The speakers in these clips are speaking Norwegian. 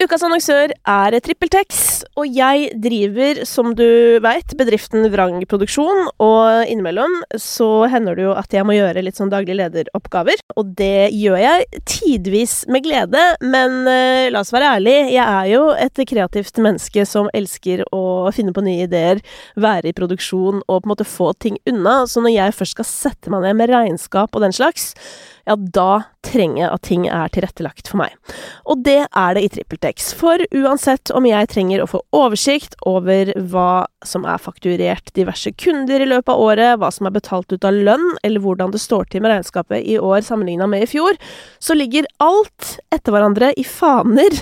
Ukas annonsør TrippelTex, og jeg driver, som du vet, bedriften Vrang Produksjon, og innimellom så hender det jo at jeg må gjøre litt sånn daglig lederoppgaver, og det gjør jeg tidvis med glede, men la oss være ærlig, jeg er jo et kreativt menneske som elsker å finne på nye ideer, være i produksjon og på en måte få ting unna, så når jeg først skal sette meg ned med regnskap og den slags, ja, da trenger jeg at ting er tilrettelagt for meg. Og det er det i TrippelTex, for uansett om jeg trenger å få oversikt over hva som er fakturert diverse kunder i løpet av året, hva som er betalt ut av lønn, eller hvordan det står til med regnskapet i år sammenlignet med i fjor, så ligger alt etter hverandre i faner,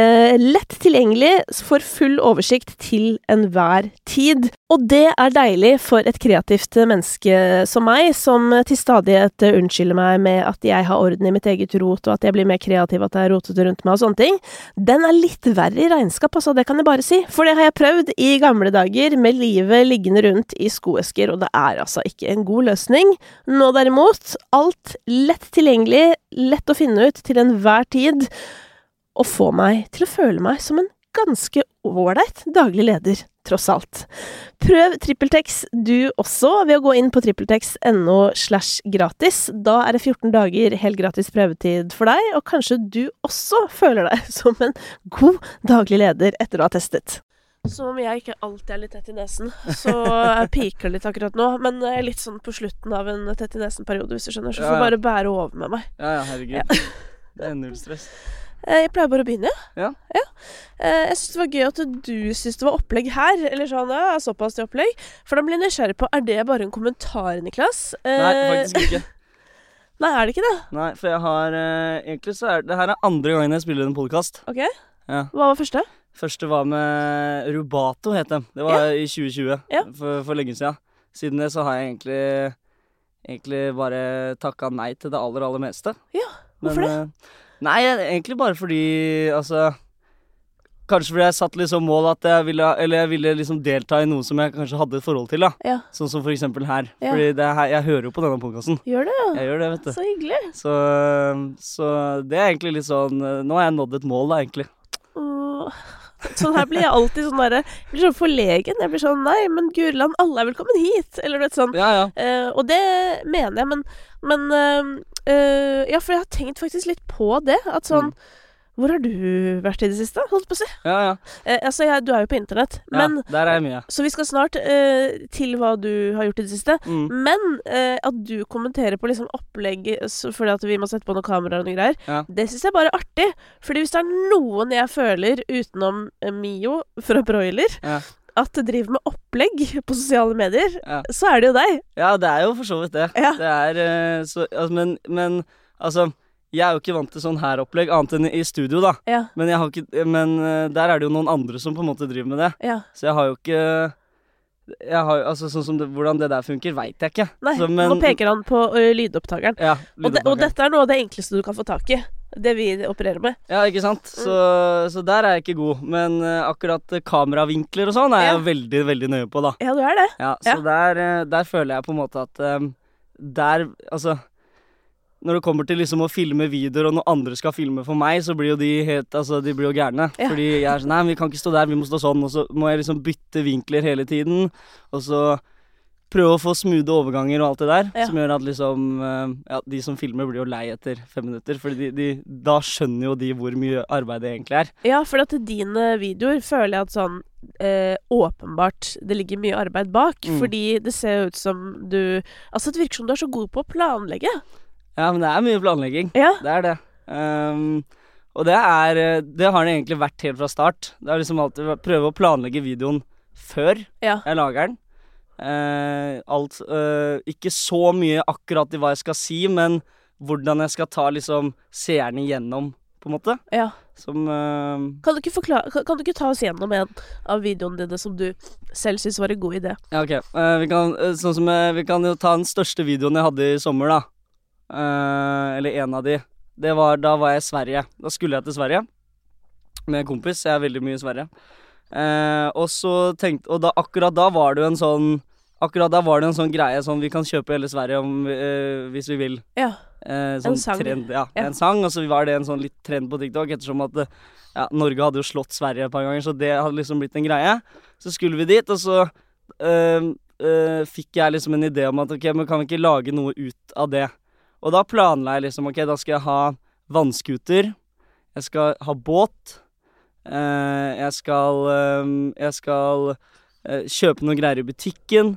lett tilgjengelig for full oversikt til enhver tid. Og det er deilig for et kreativt menneske som meg, som til stadighet unnskylder meg med at jeg har orden i mitt eget rot, og at jeg blir mer kreativ, at jeg er rotet rundt meg og sånne ting. Den er litt verre i regnskap, altså, det kan jeg bare si. For det har jeg prøvd i gamle dager, med livet liggende rundt i skoesker, og det er altså ikke en god løsning. Nå derimot, alt lett tilgjengelig, lett å finne ut til enhver tid, og få meg til å føle meg som en ganske ålreit daglig leder, tross alt. Prøv TrippelTex du også ved å gå inn på trippeltex.no/gratis. Da er det 14 dager helt gratis prøvetid for deg, og kanskje du også føler deg som en god daglig leder etter å ha testet. Som om jeg ikke alltid er litt tett i nesen, så jeg piker litt akkurat nå, men jeg er litt sånn på slutten av en tett i nesen-periode, hvis du skjønner, så du får bare bære over med meg. Ja, herregud. Ja. Det er null stress. Jeg pleier bare å begynne, ja. Jeg synes det var gøy at du synes det var opplegg her, eller sånn, ja, såpass til opplegg, for da ble jeg nysgjerrig på, er det bare en kommentar, Niklas? Nei, faktisk ikke. Nei, er det ikke det? Nei, for jeg har, egentlig så det her andre gangen jeg spiller en podcast. Ok, ja. Hva var første? Første var med Rubato, het det. Det var i 2020, for lenge siden. Siden det så har jeg egentlig bare takket nei til det aller meste. Ja, hvorfor det? Nei, egentlig bare fordi, altså, kanskje fordi jeg satt liksom mål at jeg ville liksom delta i noe som jeg kanskje hadde et forhold til, da. Ja. Sånn som for eksempel her. Ja. Fordi jeg hører jo på denne podcasten. Gjør det, ja. Jeg gjør det, vet du. Så hyggelig. Så det er egentlig litt sånn, nå har jeg nådd et mål da, egentlig. Sånn her blir jeg alltid sånn der, jeg blir sånn forlegen, jeg blir sånn, nei, men Gurland, alle er velkommen hit, eller du vet sånn. Ja. Og det mener jeg, men ja, for jeg har tenkt faktisk litt på det, at sånn, hvor har du vært i det siste, holdt på å si? Ja. Altså, du er jo på internett, men der er jeg mye. Så vi skal snart til hva du har gjort i det siste, men at du kommenterer på liksom opplegg, fordi at vi må sette på noen kameraer og noen greier, det synes jeg bare er artig, fordi hvis det er noen jeg føler utenom Mio fra Broiler, at det driver med opplegg på sosiale medier, så er det jo deg. Ja, det er jo for så vidt det. Ja. Det er så, altså, men altså, jeg er jo ikke vant til sånn her opplegg, annet enn i studio da. Ja. Men der er det jo noen andre som på en måte driver med det. Ja. Så jeg har jo ikke, altså sånn som hvordan det der funker, vet jeg ikke. Nei, så, nå peker han på lydopptakeren. Ja, lydopptakeren. Og dette er noe av det enkleste du kan få tak i. Det vi opererer med. Ja, ikke sant? Så der er jeg ikke god. Men akkurat kameravinkler og sånn er jeg veldig, veldig nøye på da. Ja, du er det. Ja, så der føler jeg på en måte at altså, når det kommer til liksom å filme videoer, og når andre skal filme for meg, så blir jo de de blir jo gærne. Ja. Fordi jeg er sånn, nei, vi kan ikke stå der, vi må stå sånn, og så må jeg liksom bytte vinkler hele tiden, og så prøve å få smoothe overganger og alt det der, som gjør at liksom, de som filmer blir jo lei etter 5 minutter, fordi da skjønner jo de hvor mye arbeid det egentlig er. Ja, for at dine videoer føler jeg at sånn, åpenbart det ligger mye arbeid bak, fordi det ser ut som altså det virker som du er så god på å planlegge. Ja, men det er mye planlegging. Ja. Det er det. Og det har det egentlig vært helt fra start. Det er liksom alltid prøve å planlegge videoen før jeg lager den. Ikke så mye akkurat i hva jeg skal si, men hvordan jeg skal ta liksom seerne igjennom, på en måte. Ja. Som, kan du ikke ta oss gjennom en av videoene dine som du selv synes var en god idé? Ja, ok. Vi kan jo ta den største videoen jeg hadde i sommer da. Eller en av de. Da var jeg i Sverige. Da skulle jeg til Sverige med en kompis. Jeg er veldig mye i Sverige. Og akkurat da var det jo en sånn akkurat da var det en sånn greie sånn vi kan kjøpe hele Sverige hvis vi vil. Ja, Sånn en sang. Trend, en sang, og så var det en sånn litt trend på TikTok, ettersom at Norge hadde jo slått Sverige et par ganger, så det hadde liksom blitt en greie. Så skulle vi dit, og så fikk jeg liksom en idé om at ok, men kan vi ikke lage noe ut av det? Og da planla jeg liksom, ok, da skal jeg ha vannskuter, jeg skal ha båt, jeg skal kjøpe noen greier i butikken,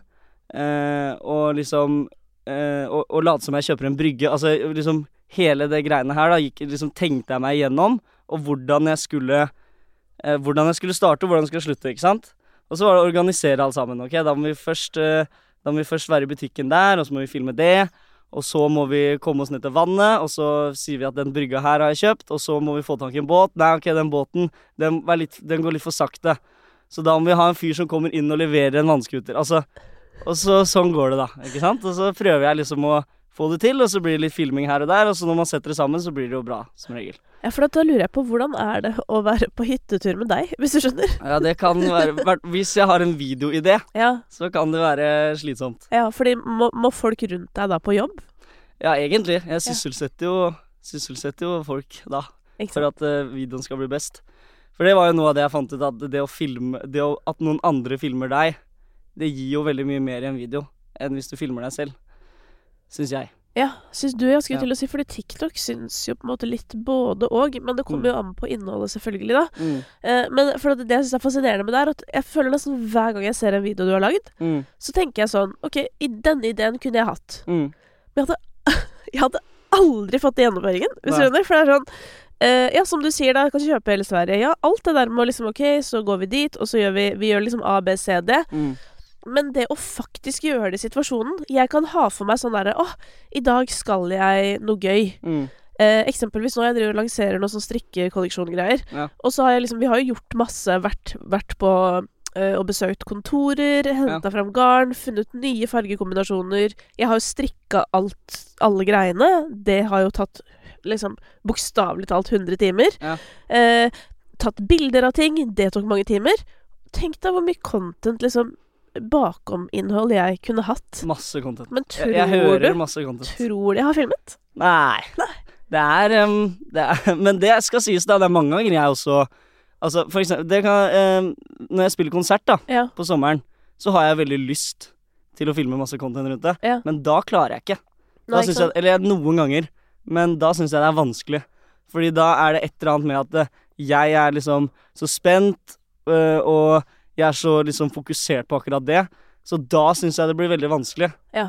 og liksom og late som jeg kjøper en brygge. Altså liksom hele det greiene her da tenkte jeg meg igjennom, og hvordan jeg skulle starte og hvordan jeg skulle slutte, ikke sant? Og så var det å organisere alt sammen. Ok, da må vi først være i butikken der, og så må vi filme det, og så må vi komme oss ned til vannet, og så sier vi at den brygga her har jeg kjøpt, og så må vi få tak i en båt. Nei, ok, den båten den går litt for sakte, så da må vi ha en fyr som kommer inn og leverer en vannskuter. Altså, og så sånn går det da, ikke sant? Og så prøver jeg liksom å få det til, og så blir det litt filming her og der, og så når man setter det sammen, så blir det jo bra, som regel. Ja, for da lurer jeg på, hvordan er det å være på hyttetur med deg, hvis du skjønner? Ja, det kan være, hvis jeg har en videoidé, så kan det være slitsomt. Ja, fordi må folk rundt deg da på jobb? Ja, egentlig. Jeg sysselsetter jo folk da, for at videoen skal bli best. For det var jo noe av det jeg fant ut, at det å filme, at noen andre filmer deg, det gir jo veldig mye mer i en video enn hvis du filmer deg selv, synes jeg. Ja, synes du jeg skulle til å si, fordi TikTok synes jo på en måte litt både og, men det kommer jo an på innholdet selvfølgelig da. Men for det jeg synes er fascinerende med det er at jeg føler nesten hver gang jeg ser en video du har laget, så tenker jeg sånn, ok, denne ideen kunne jeg hatt. Men jeg hadde aldri fått det gjennomføringen, hvis du skjønner, for det er sånn, ja, som du sier da, kanskje kjøpe hele Sverige. Ja, alt det der med liksom, ok, så går vi dit, og så gjør vi gjør liksom A, B, C, D. Men det å faktisk gjøre det i situasjonen, jeg kan ha for meg sånn der, i dag skal jeg noe gøy. Eksempelvis nå jeg driver og lanserer noen sånn strikkekolleksjongreier, og så har jeg liksom, vi har jo gjort masse, vært på og besøkt kontorer, hentet frem garn, funnet nye fargekombinasjoner. Jeg har jo strikket alle greiene. Det har jo tatt liksom bokstavelig talt 100 timer. Tatt bilder av ting. Det tok mange timer. Tenk deg hvor mye content liksom bakom innhold jeg kunne hatt. Masse content. Men jeg hører masse content. Tror du jeg har filmet? Nei. Det er men det skal sies da, det er mange ganger jeg også. Altså, for eksempel, når jeg spiller konsert da, på sommeren, så har jeg veldig lyst til å filme masse content rundt det, men da klarer jeg ikke. Da synes jeg, eller noen ganger, men da synes jeg det er vanskelig. Fordi da er det et eller annet med at jeg er liksom så spent, og jeg er så liksom fokusert på akkurat det, så da synes jeg det blir veldig vanskelig.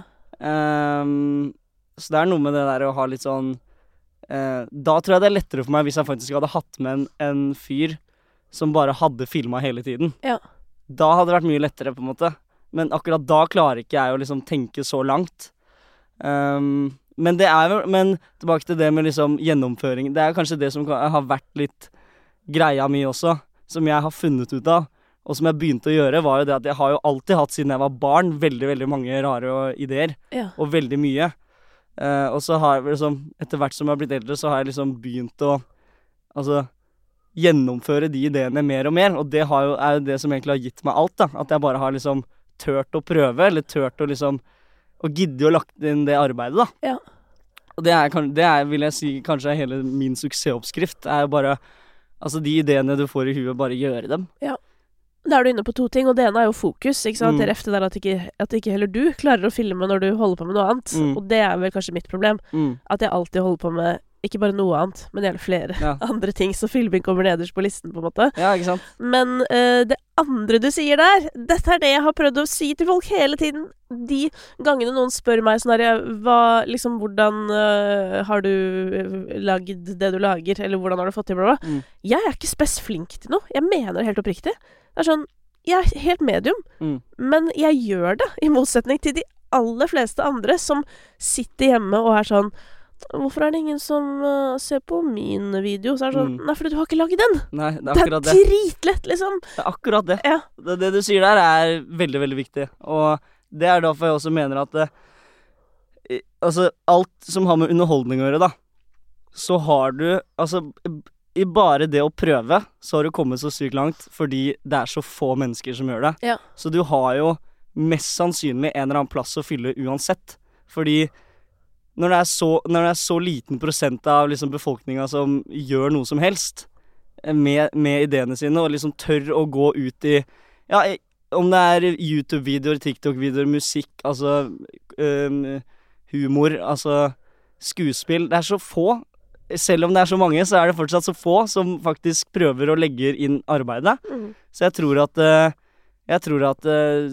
Så det er noe med det der å ha litt sånn, da tror jeg det er lettere for meg hvis jeg faktisk hadde hatt med en fyr som bare hadde filmet hele tiden. Da hadde det vært mye lettere på en måte. Men akkurat da klarer ikke jeg å liksom tenke så langt. Men tilbake til det med liksom gjennomføring. Det er kanskje det som har vært litt greia mi også, som jeg har funnet ut av. Og som jeg begynte å gjøre, var jo det at jeg har jo alltid hatt, siden jeg var barn, veldig, veldig mange rare ideer. Og veldig mye. Og så har jeg liksom, etter hvert som jeg har blitt eldre, så har jeg liksom begynt å gjennomføre de ideene mer og mer, og det er jo det som egentlig har gitt meg alt da, at jeg bare har liksom tørt å prøve, eller tørt å liksom å gidde å lagt inn det arbeidet da. Og det er, vil jeg si, kanskje hele min suksessoppskrift, er jo bare, altså de ideene du får i huet, bare gjøre dem. Da er du inne på to ting, og det ene er jo fokus, ikke sant? Det er efter der at ikke heller du klarer å filme når du holder på med noe annet, og det er vel kanskje mitt problem, at jeg alltid holder på med ikke bare noe annet, men gjerne flere andre ting, så filming kommer nederst på listen på en måte. Ja, ikke sant? Men det andre du sier der, dette er det jeg har prøvd å si til folk hele tiden. De gangene noen spør meg sånn her, hvordan har du lagd det du lager, eller hvordan har du fått til bla bla? Jeg er ikke flink til noe. Jeg mener det helt oppriktig. Det er sånn, jeg er helt medium, men jeg gjør det, i motsetning til de aller fleste andre som sitter hjemme og er sånn, hvorfor er det ingen som ser på min video? Så er det sånn, nei, fordi du har ikke laget den. Nei, det er akkurat det. Det er dritlett, liksom. Det er akkurat det. Det du sier der er veldig, veldig viktig. Og det er derfor jeg også mener at altså, alt som har med underholdning å gjøre da, så har du, altså, i bare det å prøve, så har du kommet så sykt langt, fordi det er så få mennesker som gjør det. Så du har jo mest sannsynlig en eller annen plass å fylle uansett. Fordi når det er så liten prosent av liksom befolkninga som gjør noe som helst med ideene sine, og liksom tør å gå ut i om det er YouTube-videoer, TikTok-videoer, musikk, altså humor, altså skuespill. Det er så få. Selv om det er så mange, så er det fortsatt så få som faktisk prøver å legge inn arbeidet. Så jeg tror at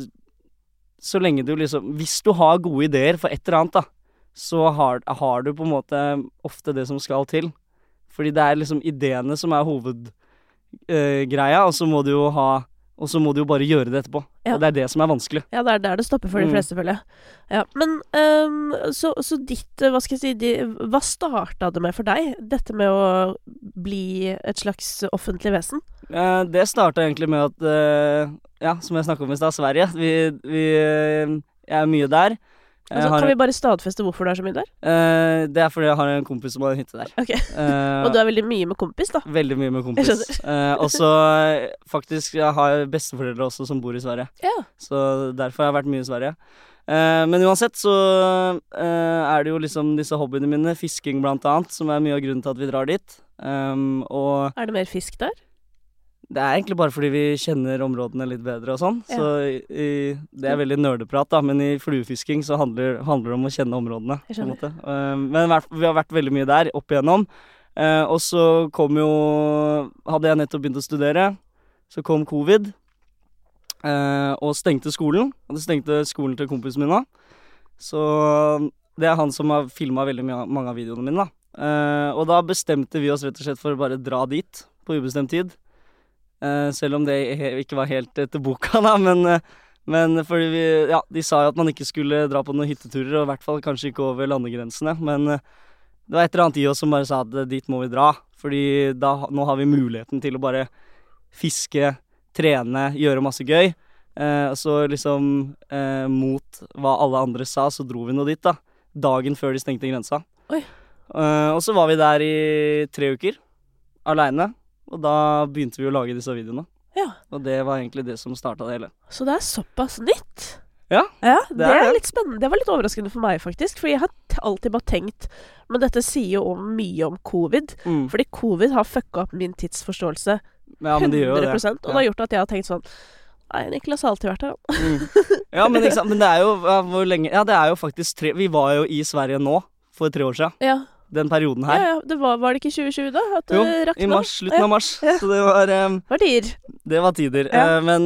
så lenge du liksom, hvis du har gode ideer for et eller annet da, så har du på en måte ofte det som skal til. Fordi det er liksom ideene som er hovedgreia, og så må du jo bare gjøre det etterpå. Ja. Og det er det som er vanskelig. Ja, det er der det stopper for de fleste, føler jeg. Ja, men så ditt, hva skal jeg si, hva startet det med for deg? Dette med å bli et slags offentlig vesen? Det startet egentlig med at, som jeg snakket om i sted, Sverige. Jeg er mye der. Kan vi bare stadfeste hvorfor du er så mye der? Det er fordi jeg har en kompis som har en hytte der. Ok. Og du er veldig mye med kompis, da? Veldig mye med kompis. Og så faktisk, jeg har besteforeldre også som bor i Sverige. Ja. Så derfor har jeg vært mye i Sverige. Men uansett så er det jo liksom disse hobbyene mine, fisking blant annet, som er mye av grunnen til at vi drar dit. Og er det mer fisk der? Det er egentlig bare fordi vi kjenner områdene litt bedre og sånn. Ja. Så det er veldig nerdeprat da, men i fluefisking så handler det om å kjenne områdene. På en måte. Men vi har vært veldig mye der opp igjennom. Og så hadde jeg nettopp begynt å studere, så kom covid, og stengte skolen. Og det stengte skolen til kompisen min da. Så det er han som har filmet veldig mange av videoene mine da. Og da bestemte vi oss rett og slett for å bare dra dit på ubestemt tid. Selv om det ikke var helt etter boka da, men fordi de sa jo at man ikke skulle dra på noen hytteturer, og i hvert fall kanskje ikke over landegrensene, men det var et eller annet i oss som bare sa at dit må vi dra, fordi nå har vi muligheten til å bare fiske, trene, gjøre masse gøy, så liksom mot hva alle andre sa, så dro vi nå dit da, dagen før de stengte grensa. Oi. Og så var vi der i 3 uker, alene. Og da begynte vi å lage disse videoene. Ja. Og det var egentlig det som startet det hele. Så det er såpass nytt? Ja, det er litt spennende. Det var litt overraskende for meg faktisk, for jeg har alltid bare tenkt, men dette sier jo mye om covid, fordi covid har fucket opp min tidsforståelse 100%, og det har gjort at jeg har tenkt sånn, nei, Niklas har alltid vært her. Ja, men ikke sant, men det er jo, hvor lenge, det er jo faktisk vi var jo i Sverige nå, for 3 år siden. Ja. Den perioden her. Ja, det var det ikke 2020 da? Jo, i mars, slutten av mars. Ja. Så det var tider. Det var tider. Ja. Men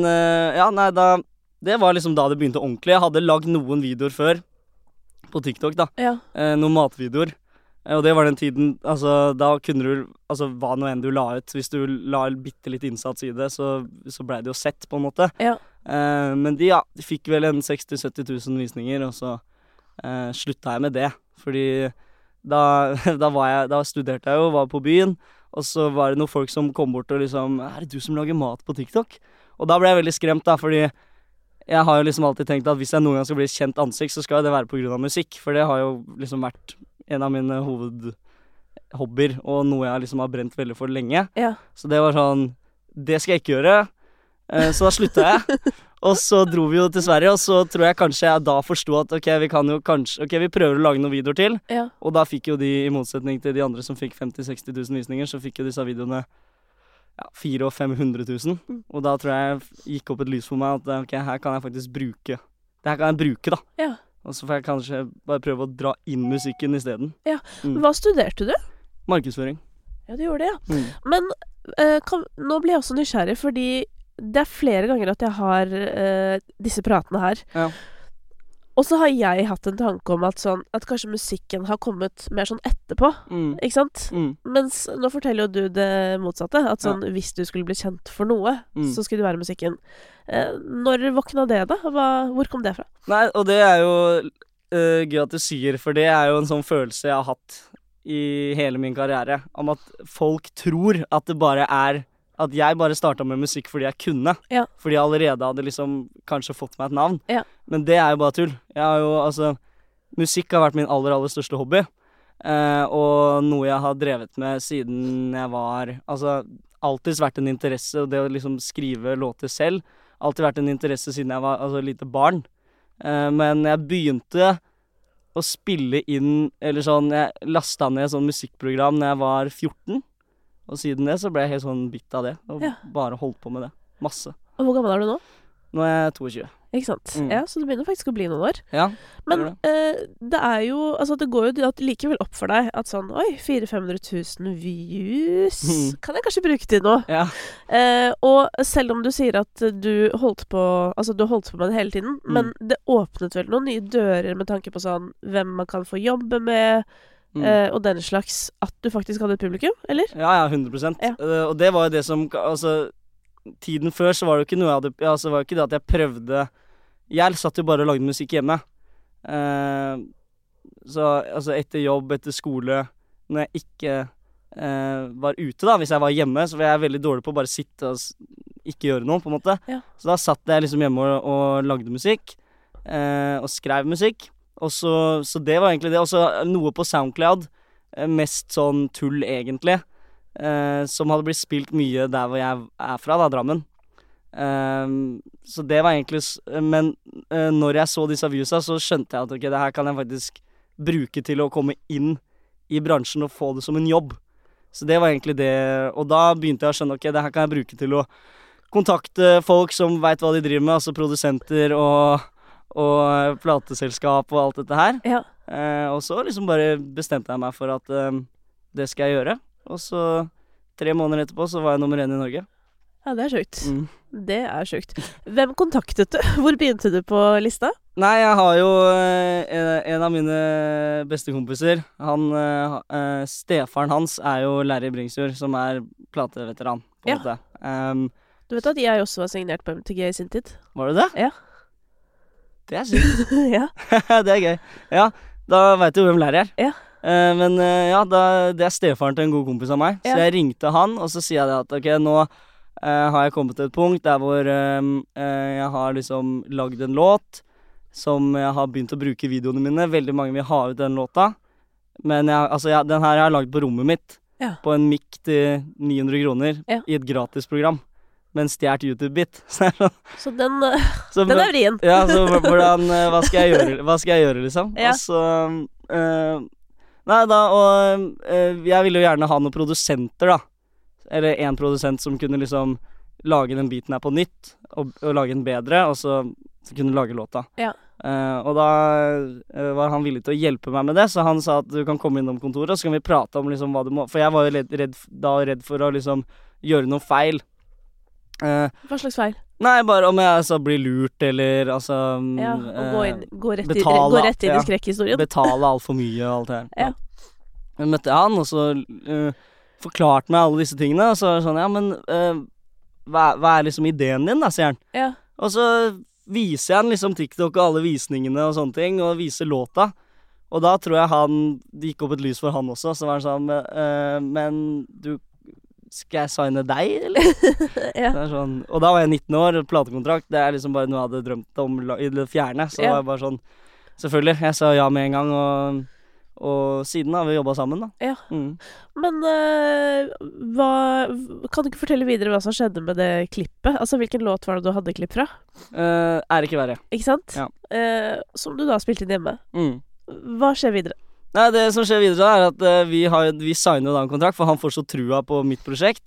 det var liksom da det begynte ordentlig. Jeg hadde lagd noen videoer før på TikTok da. Ja. Noen matvideoer. Og det var den tiden, altså da kunne du, altså hva nå enn du la ut, hvis du la bitte litt innsats i det, så ble det jo sett på en måte. Ja. Men de fikk vel en 60-70 000 visninger, og så slutta jeg med det, fordi da studerte jeg jo, var på byen, og så var det noen folk som kom bort og liksom, er det du som lager mat på TikTok? Og da ble jeg veldig skremt da, fordi jeg har jo liksom alltid tenkt at hvis jeg noen gang skal bli et kjent ansikt, så skal det være på grunn av musikk, for det har jo liksom vært en av mine hovedhobbyer, og noe jeg liksom har brent veldig for lenge. Ja. Så det var sånn, det skal jeg ikke gjøre, så da sluttet jeg. Og så dro vi jo til Sverige, og så tror jeg kanskje jeg da forstod at vi prøver å lage noen videoer til. Ja. Og da fikk jo de, i motsetning til de andre som fikk 50-60 000 visninger, så fikk jo disse videoene 400 000-500 000. Og da tror jeg gikk opp et lys for meg at her kan jeg faktisk bruke. Det her kan jeg bruke da. Ja. Og så får jeg kanskje bare prøve å dra inn musikken i stedet. Ja. Hva studerte du? Markedsføring. Ja, du gjorde det, ja. Men nå blir jeg også nysgjerrig, fordi det er flere ganger at jeg har disse pratene her. Ja. Og så har jeg hatt en tanke om at kanskje musikken har kommet mer sånn etterpå, ikke sant? Mens nå forteller jo du det motsatte, at hvis du skulle bli kjent for noe, så skulle det være musikken. Når våkna det da? Hvor kom det fra? Nei, og det er jo gøy at du sier, for det er jo en sånn følelse jeg har hatt i hele min karriere, om at folk tror at det bare er at jeg bare startet med musikk fordi jeg kunne. Ja. Fordi jeg allerede hadde liksom kanskje fått meg et navn. Ja. Men det er jo bare tull. Musikk har vært min aller største hobby. Og noe jeg har drevet med siden jeg var, alltid vært en interesse, og det å liksom skrive låter selv, alltid vært en interesse siden jeg var lite barn. Men jeg begynte å spille inn, eller sånn, jeg lastet ned sånn musikkprogram når jeg var 14. Og siden det så ble jeg helt sånn bitt av det, og bare holdt på med det. Masse. Og hvor gammel er du nå? Nå er jeg 22. Ikke sant? Ja, så det begynner faktisk å bli noen år. Ja. Men det er jo, altså det går jo likevel opp for deg at sånn, oi, 400-500 000 views, kan jeg kanskje bruke til noe? Ja. Og selv om du sier at du holdt på med det hele tiden, men det åpnet vel noen nye dører med tanke på sånn, hvem man kan få jobbe med, og den slags, at du faktisk hadde et publikum, eller? Ja, 100%. Ja. Og det var jo det som, altså, tiden før så var det jo ikke noe jeg hadde, altså var jo ikke det at jeg prøvde, jeg satt jo bare og lagde musikk hjemme. Så altså etter jobb, etter skole, når jeg ikke var ute da, hvis jeg var hjemme, så var jeg veldig dårlig på å bare sitte og ikke gjøre noe, på en måte. Ja. Så da satt jeg liksom hjemme og lagde musikk, og skrev musikk. Og så det var egentlig det. Og så noe på SoundCloud, mest sånn tull egentlig, som hadde blitt spilt mye der hvor jeg er fra, da, Drammen. Så det var egentlig men når jeg så disse viewsa, så skjønte jeg at ok, det her kan jeg faktisk bruke til å komme inn i bransjen og få det som en jobb. Så det var egentlig det. Og da begynte jeg å skjønne ok, det her kan jeg bruke til å kontakte folk som vet hva de driver med, altså produsenter og plateselskap og alt dette her. Ja. Og så liksom bare bestemte jeg meg for at det skal jeg gjøre. Og så 3 måneder etterpå så var jeg nummer 1 i Norge. Ja, det er sjukt. Det er sjukt. Hvem kontaktet du? Hvor begynte du på lista? Nei, jeg har jo en av mine beste kompiser. Stefaren hans er jo Larry Bringsjord, som er plateveteran, på en måte. Du vet at jeg også var signert på MTG i sin tid? Var du det? Ja. Det er sykt. Ja. Det er gøy. Ja, da vet du hvem Larry er. Ja. Men ja, det er stefaren til en god kompis av meg. Så jeg ringte han, og så sier jeg det at ok, nå har jeg kommet til et punkt der hvor jeg har liksom lagd en låt som jeg har begynt å bruke i videoene mine. Veldig mange vil ha ut den låta. Men den her jeg har lagd på rommet mitt, på en mic til 900 kroner, i et gratisprogram. Med en stjert YouTube-bit. Så den er vrien. Ja, så hvordan, hva skal jeg gjøre liksom? Ja. Og så jeg ville jo gjerne ha noen produsenter da. Eller en produsent som kunne liksom lage den biten her på nytt, og lage den bedre, og så kunne lage låta. Ja. Og da var han villig til å hjelpe meg med det, så han sa at du kan komme innom kontoret, og så kan vi prate om liksom hva du må, for jeg var jo redd for å liksom gjøre noe feil. Hva slags feil? Nei, bare om jeg blir lurt, eller altså og gå rett inn i skrekkhistorien. Betale alt for mye og alt det her. Ja. Jeg møtte han, og så forklarte meg alle disse tingene, og så sånn, ja, men hva er liksom ideen din da, sier han. Ja. Og så viser jeg han liksom TikTok og alle visningene og sånne ting, og viser låta. Og da tror jeg det gikk opp et lys for han også, så var han sånn, men skal jeg signe deg, eller? Ja. Det er sånn, og da var jeg 19 år, platekontrakt, det er liksom bare noe jeg hadde drømt om i det fjerne, så det var bare sånn, selvfølgelig, jeg sa ja med en gang, og siden har vi jobbet sammen da. Ja. Men kan du ikke fortelle videre hva som skjedde med det klippet? Altså, hvilken låt var det du hadde klipp fra? Er ikke verre. Ikke sant? Ja. Som du da spilte inn hjemme. Hva skjer videre? Nei, det som skjer videre er at vi signer da en kontrakt, for han får så trua på mitt prosjekt.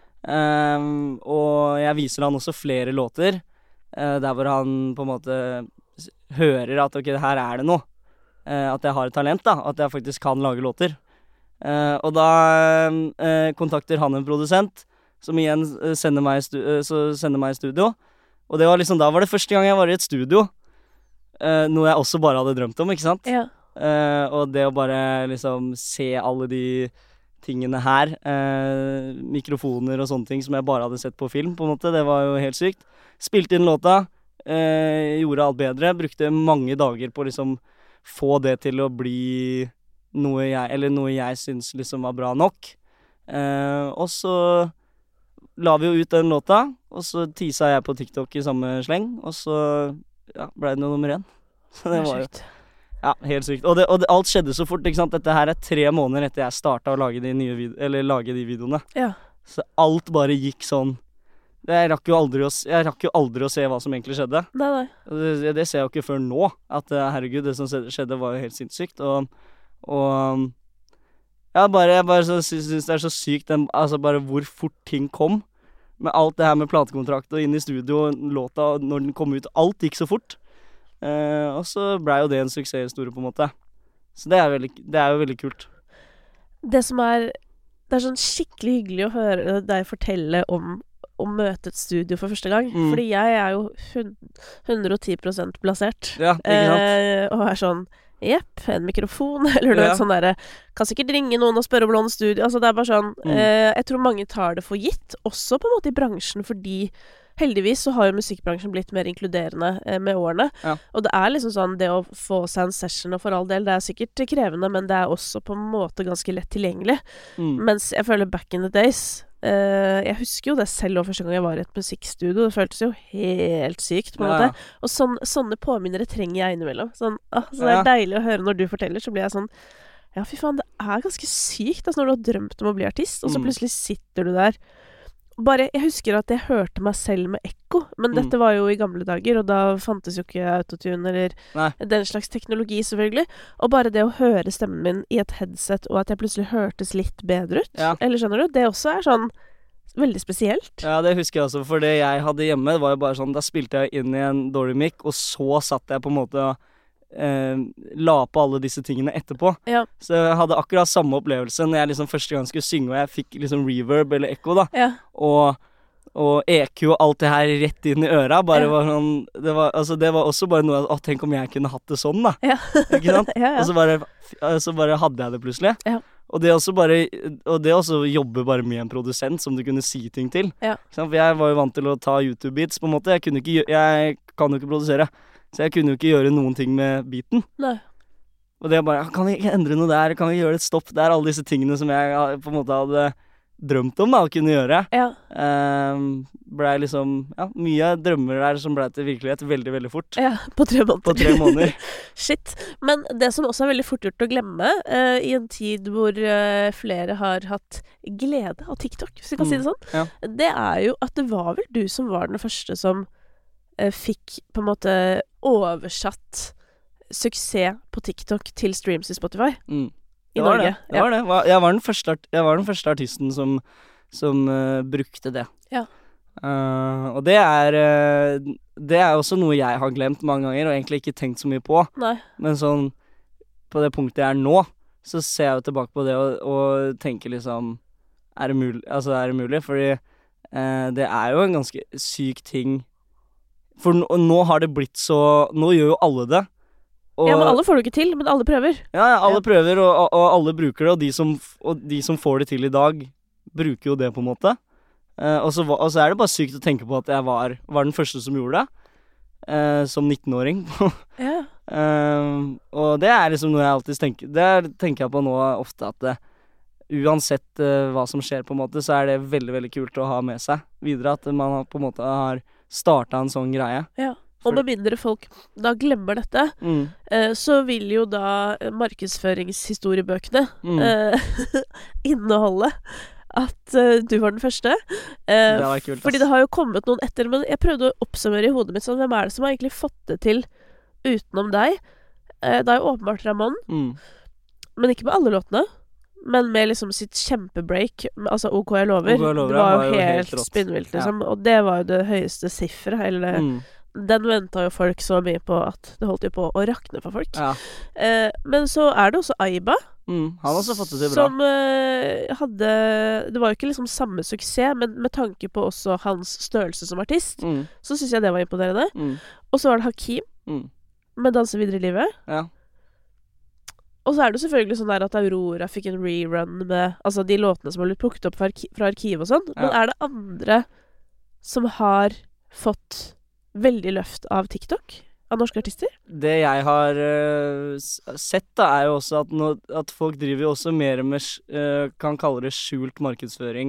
Og jeg viser han også flere låter, der hvor han på en måte hører at ok, her er det noe. At jeg har et talent da, at jeg faktisk kan lage låter. Og da kontakter han en produsent, som igjen sender meg i studio. Og det var liksom, da var det første gang jeg var i et studio, noe jeg også bare hadde drømt om, ikke sant? Ja. Og det å bare liksom se alle de tingene her, mikrofoner og sånne ting som jeg bare hadde sett på film, på en måte, det var jo helt sykt. Spilte inn låta, gjorde alt bedre, brukte mange dager på liksom få det til å bli noe jeg synes liksom var bra nok. Og så la vi jo ut den låta, og så teasa jeg på TikTok i samme sleng, og så ble det noe nummer 1. Så det var jo ja, helt sykt. Og alt skjedde så fort, ikke sant? Dette her er 3 måneder etter jeg startet å lage de videoene. Ja. Så alt bare gikk sånn Jeg rakk jo aldri å se hva som egentlig skjedde. Nei. Det ser jeg jo ikke før nå, at herregud, det som skjedde var jo helt sinnssykt. Og jeg bare synes det er så sykt, altså bare hvor fort ting kom. Med alt det her med platekontrakt og inn i studio, låta, når den kom ut, alt gikk så fort. Og så ble jo det en suksesshistorie på en måte. Så det er jo veldig kult. Det er sånn skikkelig hyggelig å høre deg fortelle om å møte et studio for første gang. Fordi jeg er jo 110% blasert. Ja, ikke sant? Og er sånn, en mikrofon, eller noe sånn der. Kan sikkert ringe noen og spørre om å låne studio. Altså det er bare sånn, jeg tror mange tar det for gitt, også på en måte i bransjen, fordi heldigvis så har jo musikkbransjen blitt mer inkluderende med årene. Ja. Og det er liksom sånn, det å få seg en session og for all del, det er sikkert krevende, men det er også på en måte ganske lett tilgjengelig. Mens jeg føler back in the days, jeg husker jo det selv og første gang jeg var i et musikkstudio, det føltes jo helt sykt på en måte. Og sånne påminnere trenger jeg innimellom. Så det er deilig å høre når du forteller, så blir jeg sånn, ja fy faen, det er ganske sykt, altså når du har drømt om å bli artist, og så plutselig sitter du der. Jeg husker at jeg hørte meg selv med ekko, men dette var jo i gamle dager, og da fantes jo ikke autotune eller den slags teknologi selvfølgelig, og bare det å høre stemmen min i et headset, og at jeg plutselig hørtes litt bedre ut, eller skjønner du, det også er sånn veldig spesielt. Ja, det husker jeg også, for det jeg hadde hjemme var jo bare sånn, da spilte jeg inn i en dårlig mic, og så satt jeg på en måte la på alle disse tingene etterpå. Ja. Så jeg hadde akkurat samme opplevelse når jeg liksom første gang skulle synge, og jeg fikk liksom reverb eller ekko da. Ja. Og EQ og alt det her rett inn i øra, bare var sånn, det var også bare noe, tenk om jeg kunne hatt det sånn da. Ja. Ikke sant? Ja. Og så bare hadde jeg det plutselig. Ja. Og det også jobbe bare med en produsent som du kunne si ting til. Ja. For jeg var jo vant til å ta YouTube-beats på en måte, jeg kan jo ikke produsere. Så jeg kunne jo ikke gjøre noen ting med beaten. Nei. Og det bare, kan vi ikke endre noe der? Kan vi gjøre et stopp der? Alle disse tingene som jeg på en måte hadde drømt om da, å kunne gjøre. Ja. Ble liksom, mye drømmer der som ble til virkelighet veldig, veldig fort. Ja, på 3 måneder. På 3 måneder. Shit. Men det som også er veldig fort gjort å glemme, i en tid hvor flere har hatt glede av TikTok, hvis vi kan si det sånn, det er jo at det var vel du som var den første som fikk på en måte oversatt suksess på TikTok til streams i Spotify i Norge. Det var det. Jeg var den første artisten som brukte det. Ja. Og det er også noe jeg har glemt mange ganger og egentlig ikke tenkt så mye på. Nei. Men sånn på det punktet jeg er nå, så ser jeg jo tilbake på det og tenker liksom, er det mulig? Fordi det er jo en ganske syk ting. For nå har det blitt så, nå gjør jo alle det. Og, men alle får det ikke til, men alle prøver. Ja, alle prøver, og alle bruker det, og de som får det til i dag, bruker jo det på en måte. Og så er det bare sykt å tenke på at jeg var den første som gjorde det, som 19-åring. Ja. Og det er liksom noe jeg alltid tenker jeg på nå ofte, at uansett hva som skjer på en måte, så er det veldig, veldig kult å ha med seg videre, at man på en måte har starta en sånn greie. Ja, og med mindre folk da glemmer dette, så vil jo da markedsføringshistoriebøkene inneholde at du var den første. Det var kult, fordi det har jo kommet noen etter, men jeg prøvde å oppsummere i hodet mitt sånn, hvem er det som har egentlig fått det til utenom deg? Det er jo åpenbart Ramon, men ikke med alle låtene. Men med liksom sitt kjempebreak, altså OK jeg lover, det var jo helt spinnvilt liksom, og det var jo det høyeste sifferet, eller den ventet jo folk så mye på at det holdt jo på å rakne for folk. Ja. Men så er det også Aiba, han har også fått det til bra. Som det var jo ikke liksom samme suksess, men med tanke på også hans størrelse som artist, så synes jeg det var imponerende. Og så var det Hakim, med Danse videre i livet. Ja. Og så er det selvfølgelig sånn der at Aurora fikk en rerun med altså de låtene som har blitt plukket opp fra arkiv og sånn. Men er det andre som har fått veldig løft av TikTok? Av norske artister? Det jeg har sett da, er jo også at folk driver jo også mer med, kan kalle det skjult markedsføring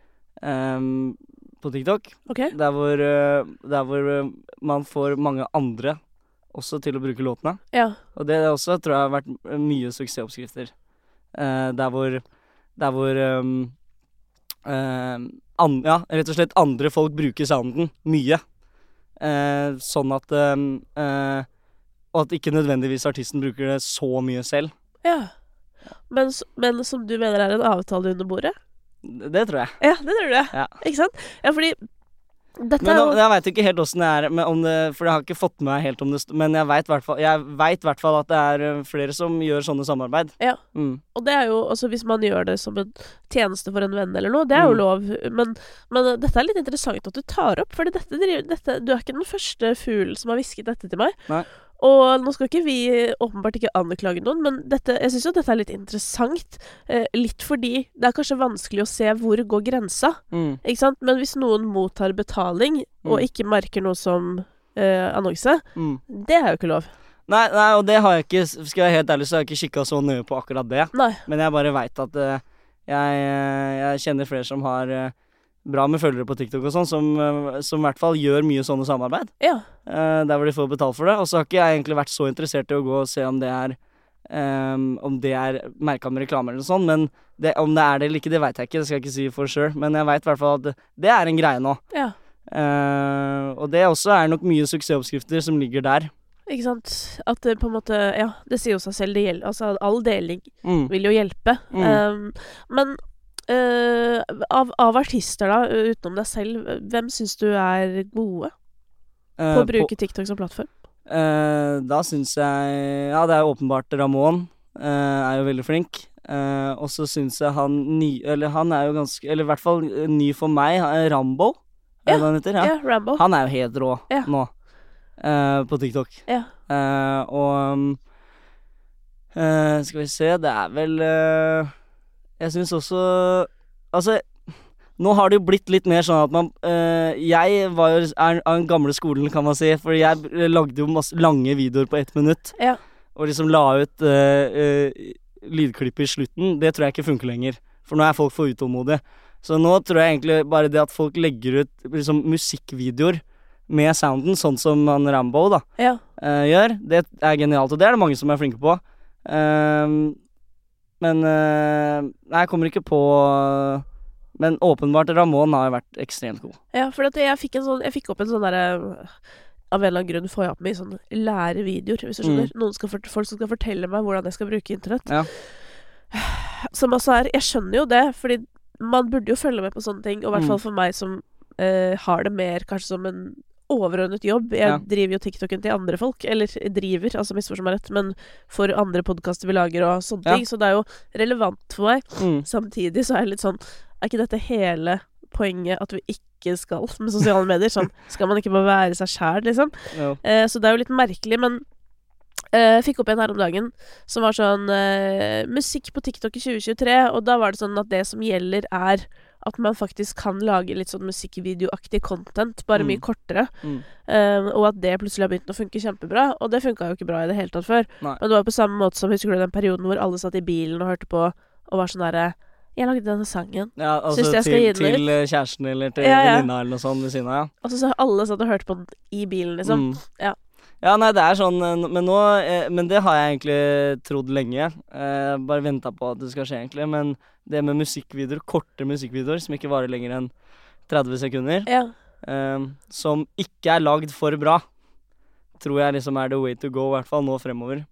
på TikTok. Okay. Der hvor man får mange andre også til å bruke låtene. Ja. Og det også tror jeg har vært mye suksessoppskrifter. Der hvor rett og slett andre folk bruker sounden mye. Sånn at og at ikke nødvendigvis artisten bruker det så mye selv. Ja. Men som du mener er en avtale under bordet? Det tror jeg. Ja, det tror jeg. Ja. Ikke sant? Ja, fordi dette men jeg vet ikke helt hvordan det er for jeg har ikke fått med meg helt om det men jeg vet hvert fall at det er flere som gjør sånne samarbeid. Ja. Og det er jo også hvis man gjør det som en tjeneste for en venn eller noe, det er jo lov. Men dette er litt interessant at du tar opp, for dette, du er ikke den første fuglen som har hvisket dette til meg. Nei. Og nå skal ikke vi åpenbart ikke anklage noen, men jeg synes jo dette er litt interessant. Litt fordi det er kanskje vanskelig å se hvor går grensa. Ikke sant? Men hvis noen mottar betaling, og ikke merker noe som annonse, det er jo ikke lov. Nei, og det har jeg ikke, skal jeg være helt ærlig, så har jeg ikke kikket så nøye på akkurat det. Nei. Men jeg bare vet at jeg kjenner flere som har bra med følgere på TikTok og sånn, som i hvert fall gjør mye sånne samarbeid. Ja. Der hvor de får betalt for det. Og så har ikke jeg egentlig vært så interessert i å gå og se om det er merket med reklame eller noe sånt, men om det er det eller ikke, det vet jeg ikke, det skal jeg ikke si for sure, men jeg vet i hvert fall at det er en greie nå. Ja. Og det også er nok mye suksessoppskrifter som ligger der. Ikke sant? At det på en måte, ja, det sier jo seg selv, det gjelder, altså all deling vil jo hjelpe. Men av artister da, utenom deg selv, hvem synes du er gode på å bruke TikTok som plattform? Da synes jeg, ja, det er åpenbart Ramón, er jo veldig flink. Og så synes jeg han er jo ganske, eller i hvert fall ny for meg, Rambo, er det han heter? Ja, Rambo. Han er jo helt rå nå, på TikTok. Ja. Og skal vi se, det er vel jeg synes også, altså nå har det jo blitt litt mer sånn at man jeg var jo av den gamle skolen, kan man si, for jeg lagde jo masse lange videoer på 1 minutt, og liksom la ut lydklipp i slutten. Det tror jeg ikke funker lenger, for nå er folk for utålmodige. Så nå tror jeg egentlig bare det at folk legger ut liksom musikkvideoer med sounden, sånn som han Rambo da gjør, det er genialt, og det er det mange som er flinke på. Men nei, jeg kommer ikke på, men åpenbart Ramón har vært ekstremt god. Ja, for at jeg fikk opp en sånn der, av en eller annen grunn får jeg opp mye sånn lærevideoer, hvis du skjønner. Folk som skal fortelle meg hvordan jeg skal bruke internett. Ja. Som også jeg skjønner jo det, fordi man burde jo følge med på sånne ting, og i hvert fall for meg som har det mer kanskje som en overordnet jobb. Jeg driver jo TikToken til andre folk, eller driver, altså misforstå meg rett, men for andre podcaster vi lager og sånne ting, så det er jo relevant for meg. Samtidig så er det litt sånn, er ikke dette hele poenget at vi ikke skal med sosiale medier? Sånn, skal man ikke bare være seg selv, liksom? Så det er jo litt merkelig, men jeg fikk opp en her om dagen som var sånn musikk på TikTok i 2023, og da var det sånn at det som gjelder er at man faktisk kan lage litt sånn musikkvideoaktig content, bare mye kortere. Og at det plutselig har begynt å funke kjempebra, og det funket jo ikke bra i det hele tatt før. Nei. Men det var på samme måte som, husker du den perioden hvor alle satt i bilen og hørte på, og var sånn der, jeg lagde denne sangen. Ja, altså til kjæresten eller til venninna eller noe sånt ved siden av, Og så alle satt og hørte på den i bilen, liksom. Ja, nei, det er sånn, men det har jeg egentlig trodd lenge. Bare ventet på at det skal skje egentlig, men det med musikkvideoer, korte musikkvideoer, som ikke varer lenger enn 30 sekunder, som ikke er lagd for bra, tror jeg liksom er the way to go, i hvert fall nå fremover.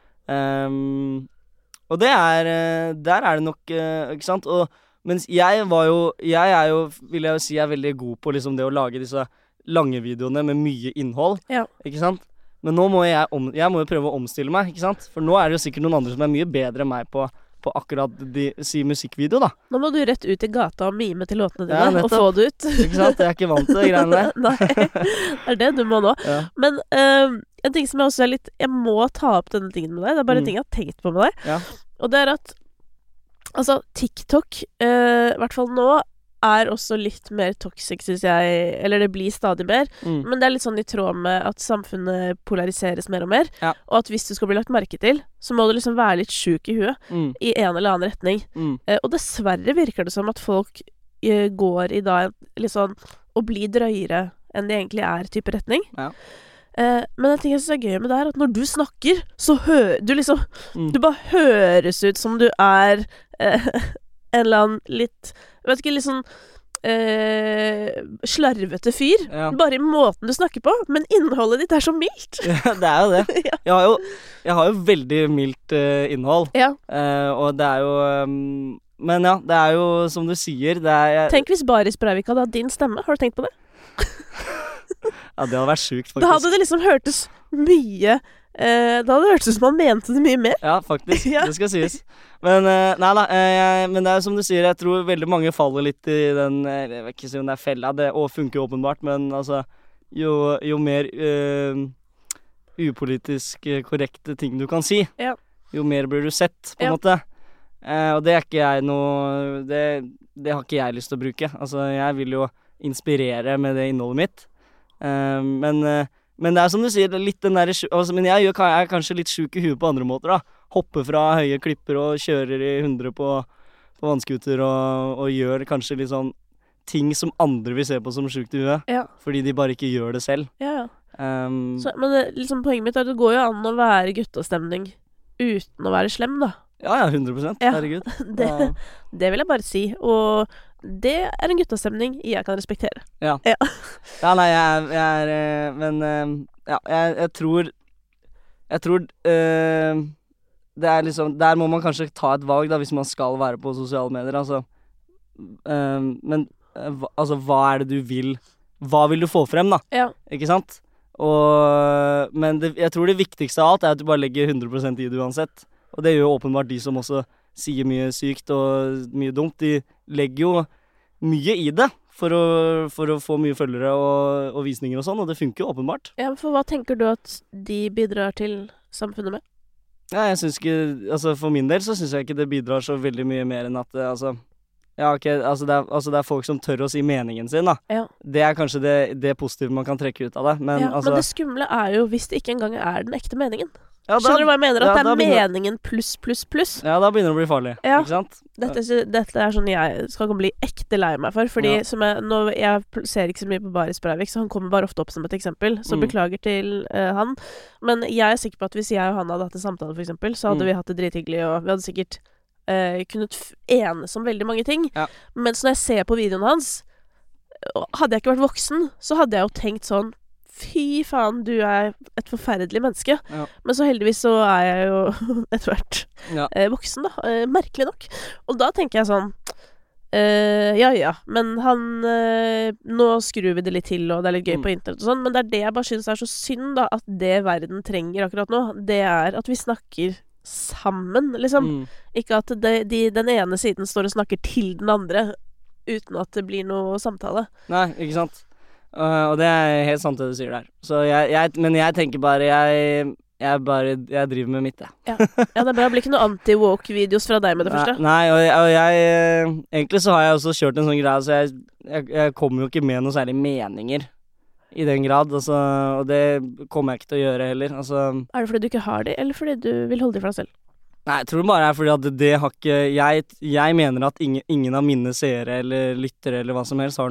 Og det der er det nok, ikke sant? Og, mens jeg er jo, vil jeg jo si, er veldig god på liksom det å lage disse lange videoene med mye innhold, ikke sant? Men nå må jeg må jo prøve å omstille meg, ikke sant? For nå er det jo sikkert noen andre som er mye bedre enn meg på akkurat musikkvideo, da. Nå må du rett ut i gata og mime til låtene dine, og få det ut. Ikke sant? Jeg er ikke vant til det greiene der. Nei, det er det du må nå. Ja. Men en ting som jeg også er litt, jeg må ta opp denne tingen med deg, det er bare en ting jeg har tenkt på med deg. Ja. Og det er at, altså, TikTok, i hvert fall nå, er også litt mer toxic, synes jeg, eller det blir stadig mer, men det er litt sånn i tråd med at samfunnet polariseres mer og mer, og at hvis du skal bli lagt merke til, så må du liksom være litt syk i huet, i en eller annen retning. Og dessverre virker det som at folk går i dag litt sånn, og blir drøyere enn de egentlig er type retning. Ja. Men en ting jeg synes er gøy med det er at når du snakker, så du liksom, du bare høres ut som du er en eller annen litt, jeg vet ikke, litt sånn slarvete fyr. Ja. Bare i måten du snakker på, men innholdet ditt så mildt. Ja, det jo det. Ja. Jeg har jo veldig mildt innhold. Ja. Og det jo men ja, det jo som du sier, Tenk hvis Baris Breivik hadde hatt din stemme. Har du tenkt på det? Ja, det hadde vært sjukt, faktisk. Da hadde det liksom hørtes mye da hadde det hørtes ut som han mente det mye mer. Ja, faktisk. Ja. Det skal sies. Men nei da, men det som du sier, jeg tror veldig mange faller litt i den, jeg vet ikke si om det fella, det funker jo åpenbart, men altså, jo mer upolitisk korrekte ting du kan si, ja. Jo mer blir du sett, på en måte. Og det ikke jeg noe, det har ikke jeg lyst til å bruke. Altså, jeg vil jo inspirere med det innholdet mitt. Men det som du sier, litt den der, altså, men jeg kanskje litt sjuk i huet på andre måter da. Hopper fra høye klipper og kjører i 100 på vannskuter og gjør kanskje litt sånn ting som andre vil se på som sjukt i huet. Ja. Fordi de bare ikke gjør det selv. Ja. Men liksom, poenget mitt det går jo an å være guttastemning uten å være slem da. Ja, 100%, herregud. Det vil jeg bare si, og det en guttastemning jeg kan respektere. Ja. Nei, jeg tror det liksom, der må man kanskje ta et valg da, hvis man skal være på sosiale medier, altså. Men altså, hva det du vil? Hva vil du få frem da? Ja. Ikke sant? Men jeg tror det viktigste av alt at du bare legger 100% i det uansett. Og det gjør jo åpenbart de som også sier mye sykt og mye dumt. De legger jo mye i det for å få mye følgere og visninger og sånn, og det funker jo åpenbart. Ja, for hva tenker du at de bidrar til samfunnet med? Ja, jeg synes ikke, altså for min del så synes jeg ikke det bidrar så veldig mye mer enn at det folk som tør å si meningen sin da. Ja. Det kanskje det positive man kan trekke ut av det. Men, men det skumle jo hvis det ikke engang den ekte meningen. Ja, skjønner du hva jeg mener? At det meningen pluss. Ja, da begynner det å bli farlig, ikke sant? Dette sånn jeg skal bli ekte lei meg for, fordi jeg ser ikke så mye på Baris Breivik, så han kommer bare ofte opp som et eksempel, så beklager til han. Men jeg sikker på at hvis jeg og han hadde hatt en samtale for eksempel, så hadde vi hatt det drithyggelig, og vi hadde sikkert kunnet enes om veldig mange ting. Ja. Mens når jeg ser på videoen hans, hadde jeg ikke vært voksen, så hadde jeg jo tenkt sånn, fy faen, du et forferdelig menneske. Ja. Men så heldigvis så jeg jo etter hvert voksen da, merkelig nok. Og da tenker jeg sånn, men han, nå skrur vi det litt til, og det litt gøy på internett og sånn, men det det jeg bare synes så synd da, at det verden trenger akkurat nå, det at vi snakker sammen, liksom. Ikke at den ene siden står og snakker til den andre, uten at det blir noe samtale. Nei, ikke sant? Og det helt sant det du sier der. Så men jeg tenker bare jeg driver med mitt, Ja, det blir ikke noe anti-woke-videos fra deg med det første. Nei, og egentlig så har jeg også kjørt en sånn greie, så jeg kommer jo ikke med noen særlig meninger i den grad, altså, og det kommer jeg ikke til å gjøre heller. Altså, det fordi du ikke har det, eller fordi du vil holde det for deg selv? Nei, jeg tror det bare fordi at det har ikke jeg mener at ingen av mine seere eller lyttere eller hva som helst har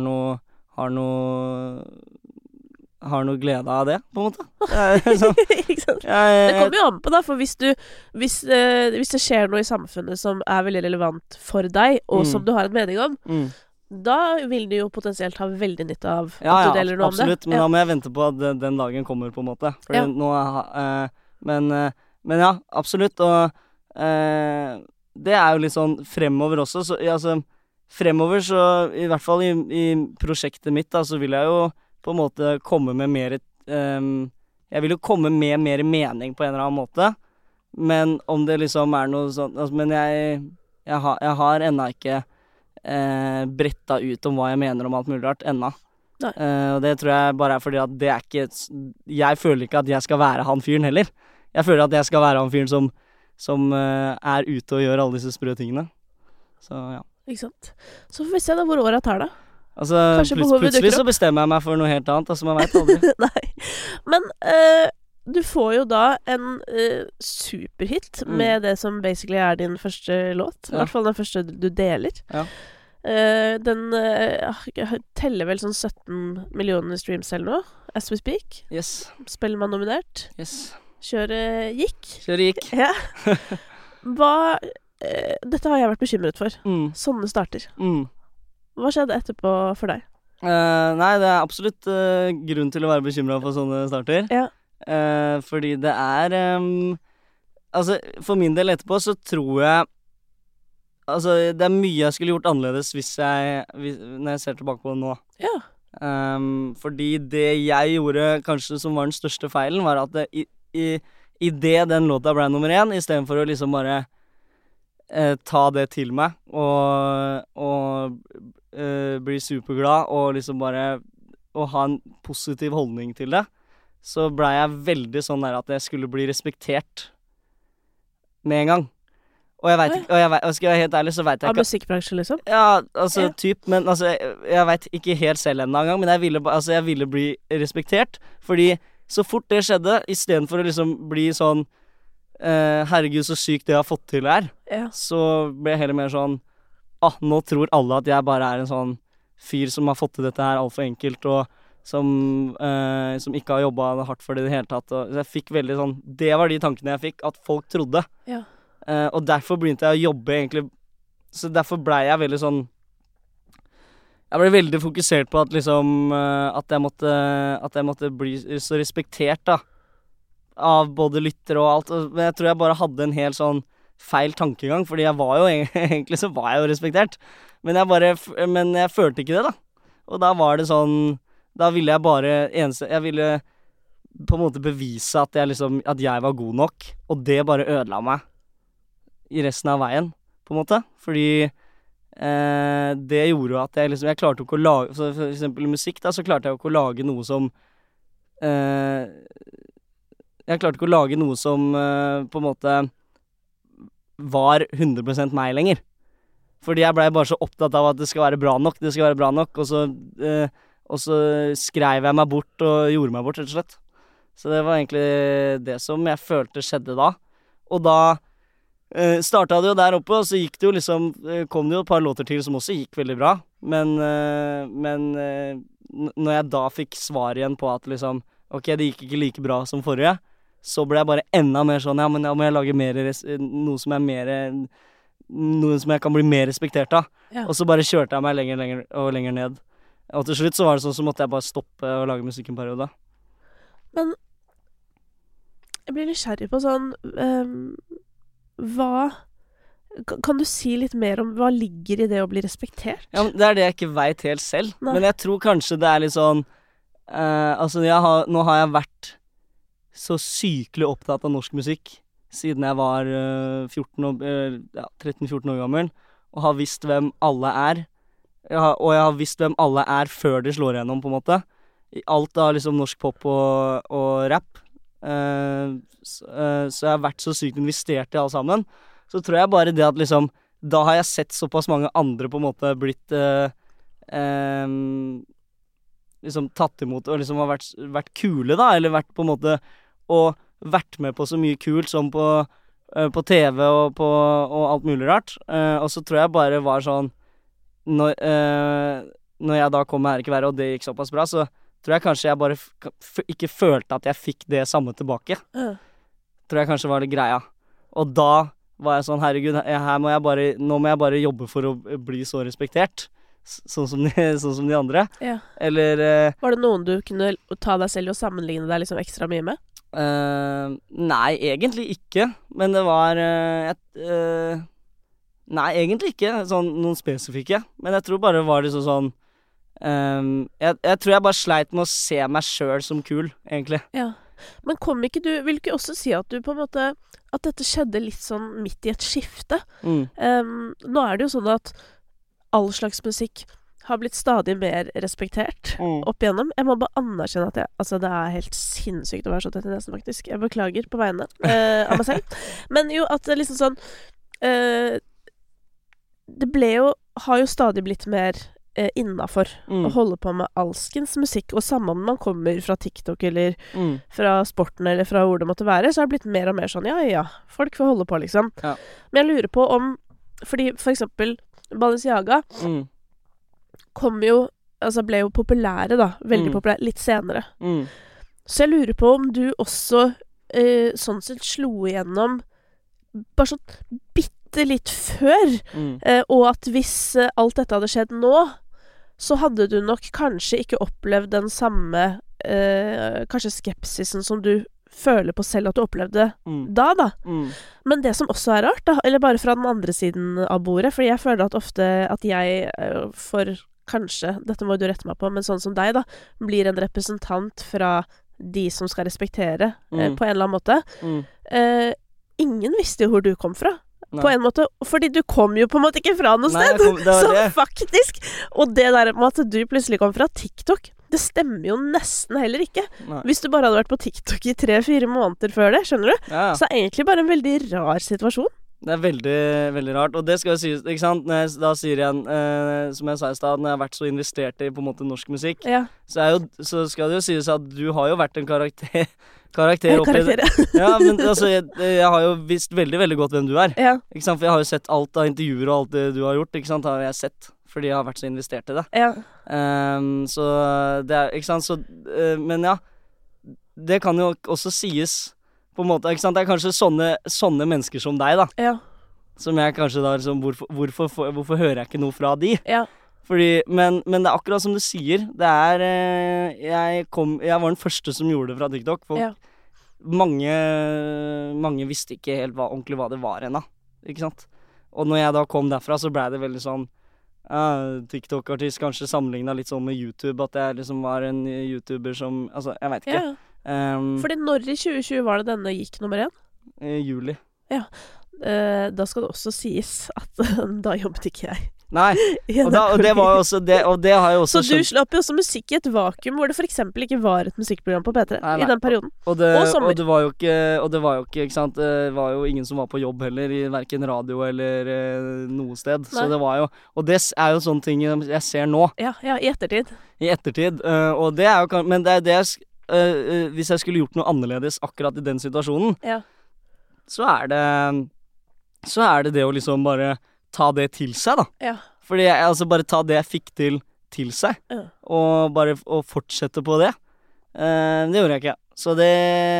noe glede av det, på en måte. Ikke sant? Det kommer jo an på da, for hvis det skjer noe i samfunnet som veldig relevant for deg, og som du har en mening om, da vil du jo potensielt ha veldig nytte av at du deler noe om det. Ja, absolutt, men da må jeg vente på at den dagen kommer, på en måte. Fordi nå men ja, absolutt, og det jo litt sånn fremover også, så altså fremover så, i hvert fall i prosjektet mitt da, så vil jeg jo på en måte komme med mer jeg vil jo komme med mer mening på en eller annen måte, men om det liksom noe sånn, altså, men jeg har ennå ikke bretta ut om hva jeg mener om alt mulig rart ennå. Og det tror jeg bare fordi at det ikke jeg føler ikke at jeg skal være han fyren heller. Jeg føler at jeg skal være han fyren som ute og gjør alle disse sprø tingene. Så ja. Ikke sant? Så får vi se da hvor året tar det. Altså, plutselig så bestemmer jeg meg for noe helt annet, altså man vet aldri. Nei, men du får jo da en superhit med det som basically din første låt, i hvert fall den første du deler. Ja. Den teller vel sånn 17 millioner streams eller noe, as we speak. Yes. Spellemann nominert. Yes. Kjøret gikk. Ja. Hva dette har jeg vært bekymret for. Sånne starter. Hva skjedde etterpå for deg? Nei, det absolutt grunn til å være bekymret for sånne starter. Ja. Fordi det altså, for min del etterpå så tror jeg altså, det mye jeg skulle gjort annerledes når jeg ser tilbake på det nå. Ja. Fordi det jeg gjorde kanskje som var den største feilen, var at i det den låta ble nummer 1, i stedet for å liksom bare ta det til meg og bli superglad og liksom bare å ha en positiv holdning til det, så ble jeg veldig sånn der at jeg skulle bli respektert med en gang. Og jeg vet ikke, og skal jeg være helt ærlig, så vet jeg ikke. Av musikkbransjen, liksom? Ja, altså, men altså, jeg vet ikke helt selv enda en gang, men jeg ville bli respektert, fordi så fort det skjedde, i stedet for å liksom bli sånn, herregud, så sykt det jeg har fått til her, så ble jeg heller mer sånn, nå tror alle at jeg bare er en sånn fyr som har fått til dette her alt for enkelt, og som ikke har jobbet hardt for det i det hele tatt, og jeg fikk veldig sånn, det var de tankene jeg fikk, at folk trodde. Ja. Og derfor begynte jeg å jobbe egentlig, så derfor ble jeg veldig sånn, jeg ble veldig fokusert på at liksom, at jeg måtte bli så respektert da, av både lytter og alt, men jeg tror jeg bare hadde en helt sånn feil tankegang, fordi jeg var jo egentlig så var jeg jo respektert, men jeg følte ikke det da, og da var det sånn, da ville jeg ville på en måte bevise at jeg var god nok, og det bare ødela meg i resten av veien, på en måte, fordi det gjorde jo at jeg klarte ikke å lage, for eksempel i musikk da, så klarte jeg jo ikke å lage noe som jeg klarte ikke å lage noe som på en måte var 100% meg lenger, fordi jeg ble bare så opptatt av at det skal være bra nok, og så skrev jeg meg bort og gjorde meg bort, rett og slett. Så det var egentlig det som jeg følte skjedde da, og da startet det jo der oppe, og så gikk det jo liksom, kom det jo et par låter til som også gikk veldig bra, men når jeg da fikk svar igjen på at liksom, ok, det gikk ikke like bra som forrige, så ble jeg bare enda mer sånn, ja, men da må jeg lage noe som jeg kan bli mer respektert av, og så bare kjørte jeg meg lenger og lenger ned, og til slutt så var det sånn, så måtte jeg bare stoppe å lage musikk en periode. Men jeg blir nysgjerrig på sånn, kan du si litt mer om hva ligger i det å bli respektert? Ja, det det jeg ikke vet helt selv. Nei. Men jeg tror kanskje det litt sånn altså nå har jeg vært så sykelig opptatt av norsk musikk siden jeg var 13-14 år gammel, og har visst hvem alle og jeg har visst hvem alle før de slår igjennom, på en måte. I alt av liksom norsk pop og rap. Så jeg har vært så sykt investert i alle sammen. Så tror jeg bare det at liksom, da har jeg sett såpass mange andre på en måte blitt liksom tatt imot og liksom har vært kule da, eller vært på en måte og vært med på så mye kult som på TV og alt mulig rart. Og så tror jeg bare var sånn når jeg da kom med Ære ikke være, og det gikk såpass bra, så tror jeg kanskje jeg bare ikke følte at jeg fikk det samme tilbake. Tror jeg kanskje var det greia. Og da var jeg sånn, herregud, nå må jeg bare jobbe for å bli så respektert, sånn som de andre. Ja. Eller var det noen du kunne ta deg selv og sammenligne deg liksom ekstra mye med? Nei, egentlig ikke. Men det var nei, egentlig ikke sånn noen spesifikke. Men jeg tror bare det var liksom sånn jeg tror jeg bare sleit med å se meg selv som kul, egentlig. Ja. Men vil ikke også si at du på en måte, at dette skjedde litt sånn midt i et skifte? Nå det jo sånn at all slags musikk har blitt stadig mer respektert opp igjennom. Jeg må bare anerkjenne at det helt sinnssykt å være så tett i nesen, faktisk. Jeg beklager på vegne av meg selv. Men jo, at det liksom sånn det har jo stadig blitt mer innenfor å holde på med alskens musikk, og samme om man kommer fra TikTok eller fra sporten eller fra hvor det måtte være, så har det blitt mer og mer sånn, ja, folk får holde på liksom. Ja. Men jeg lurer på om, fordi for eksempel Balenciaga ble jo populære da, veldig populære, litt senere. Så jeg lurer på om du også sånn sett slo igjennom bare sånn bitte litt før, og at hvis alt dette hadde skjedd nå, så hadde du nok kanskje ikke opplevd den samme kanskje skepsisen som du føler på selv at du opplevde da. Men det som også er rart, da, eller bare fra den andre siden av bordet, fordi jeg føler at ofte at jeg for kanskje, dette må du rette meg på, men sånn som deg da, blir en representant fra de som skal respektere på en eller annen måte. Ingen visste jo hvor du kom fra. Nei. På en måte, fordi du kom jo på en måte ikke fra noe sted. Så faktisk, og det der med at du plutselig kom fra TikTok, det stemmer jo nesten heller ikke. Nei. Hvis du bare hadde vært på TikTok i 3-4 måneder før det, skjønner du? Ja. Så er det egentlig bare en veldig rar situasjon. Det er veldig, veldig rart, og det skal jo sies, ikke sant? Da sier jeg, som jeg sa i stedet, når jeg har vært så investert i på en måte norsk musikk, så skal det jo sies at du har jo vært en karakter ja, men altså, jeg har jo visst veldig, veldig godt hvem du er. Ja. Ikke sant? For jeg har jo sett alt av intervjuer og alt det du har gjort, ikke sant? Har jeg sett, fordi jeg har vært så investert i det. Ja. Så det er, ikke sant? Så, men ja, det kan jo også sies på en måte, ikke sant? Det er kanskje sånne mennesker som deg da. Ja. Som jeg kanskje da, liksom, hvorfor hører jeg ikke noe fra de? Ja. Fordi, men det er akkurat som du sier, det er, jeg var den første som gjorde det fra TikTok, for mange visste ikke helt ordentlig hva det var ennå, ikke sant? Og når jeg da kom derfra, så ble det veldig sånn, TikTok-artist kanskje sammenlignet litt sånn med YouTube, at jeg liksom var en YouTuber som, altså, jeg vet ikke. Fordi når i 2020 var det denne gikk nummer 1? Juli. Ja, da skal det også sies at da jobbet ikke jeg. Nei, og det var jo også det, og det har jo også. Så du slapp jo også musikk i et vakuum hvor det for eksempel ikke var et musikkprogram på P3 i den perioden. Og det var jo ikke, ikke sant, det var jo ingen som var på jobb heller, i hverken radio eller noe sted. Nei. Så det var jo, og det er jo sånne ting jeg ser nå. Ja, i ettertid. I ettertid, og det er jo, men det er det hvis jeg skulle gjort noe annerledes akkurat i den situasjonen, så er det å liksom bare ta det til seg da. Ja. Fordi altså bare ta det jeg fikk til seg, og bare å fortsette på det. Det gjorde jeg ikke. Så det,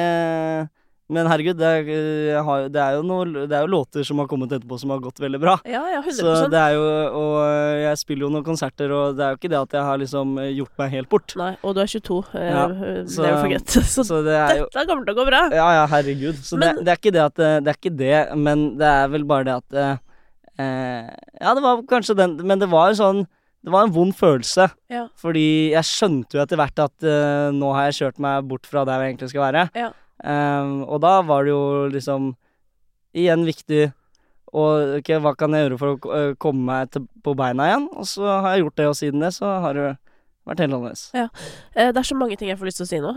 men herregud, det er jo låter som har kommet etterpå som har gått veldig bra. Ja, 100%. Så det er jo, og jeg spiller jo noen konserter, og det er jo ikke det at jeg har liksom gjort meg helt bort. Nei, og du er 22, det er jo for greit. Så dette kommer til å gå bra. Ja, herregud. Så men, det er ikke det at, det er ikke det, men det er vel bare det at det var kanskje den, men det var sånn, det var en vond følelse, fordi jeg skjønte jo etter hvert at nå har jeg kjørt meg bort fra der jeg egentlig skal være, og da var det jo liksom igjen viktig og ok, hva kan jeg gjøre for å komme meg på beina igjen, og så har jeg gjort det, og siden det så har det vært helt annerledes. Ja, det er så mange ting jeg får lyst til å si nå.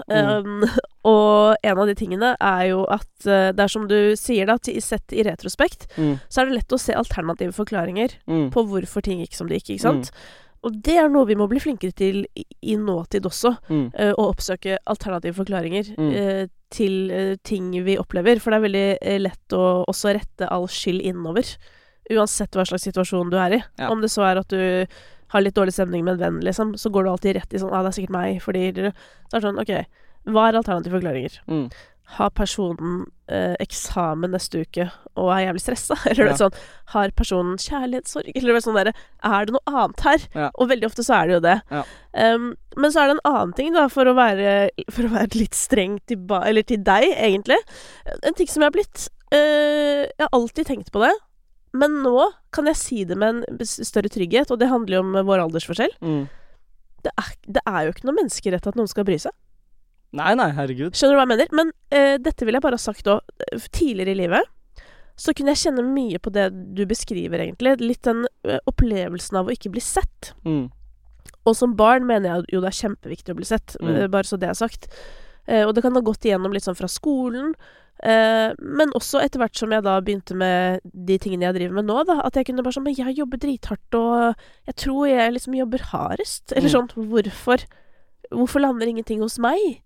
Og en av de tingene er jo at det er som du sier da, sett i retrospekt, så er det lett å se alternative forklaringer på hvorfor ting gikk som det gikk, ikke sant? Og det er noe vi må bli flinkere til i nåtid også, å oppsøke alternative forklaringer til ting vi opplever, for det er veldig lett å også rette all skyld innover, uansett hva slags situasjon du er i. Ja. Om det så er at du har litt dårlig stemning med en venn, liksom, så går du alltid rett i sånn, det er sikkert meg, fordi så er det sånn, ok, hva er alternative forklaringer? Har personen eksamen neste uke, og er jævlig stresset? Eller sånn, har personen kjærlighetssorg? Eller sånn der, er det noe annet her? Ja. Og veldig ofte så er det jo det. Ja. Men så er det en annen ting da, for å være litt streng til deg, egentlig. En ting som jeg har blitt, jeg har alltid tenkt på det, men nå kan jeg si det med en større trygghet, og det handler jo om vår aldersforskjell. Det er jo ikke noe menneskerett at noen skal bry seg. Nei, herregud. Skjønner du hva jeg mener? Men dette vil jeg bare ha sagt da. Tidligere i livet, så kunne jeg kjenne mye på det du beskriver egentlig. Litt den opplevelsen av å ikke bli sett. Og som barn mener jeg jo det er kjempeviktig å bli sett, bare så det er sagt. Og det kan ha gått igjennom litt sånn fra skolen, men også etter hvert som jeg da begynte med de tingene jeg driver med nå da, at jeg kunne bare sånn, men jeg jobber drithardt og jeg tror jeg liksom jobber hardest eller sånn, hvorfor lander ingenting hos meg?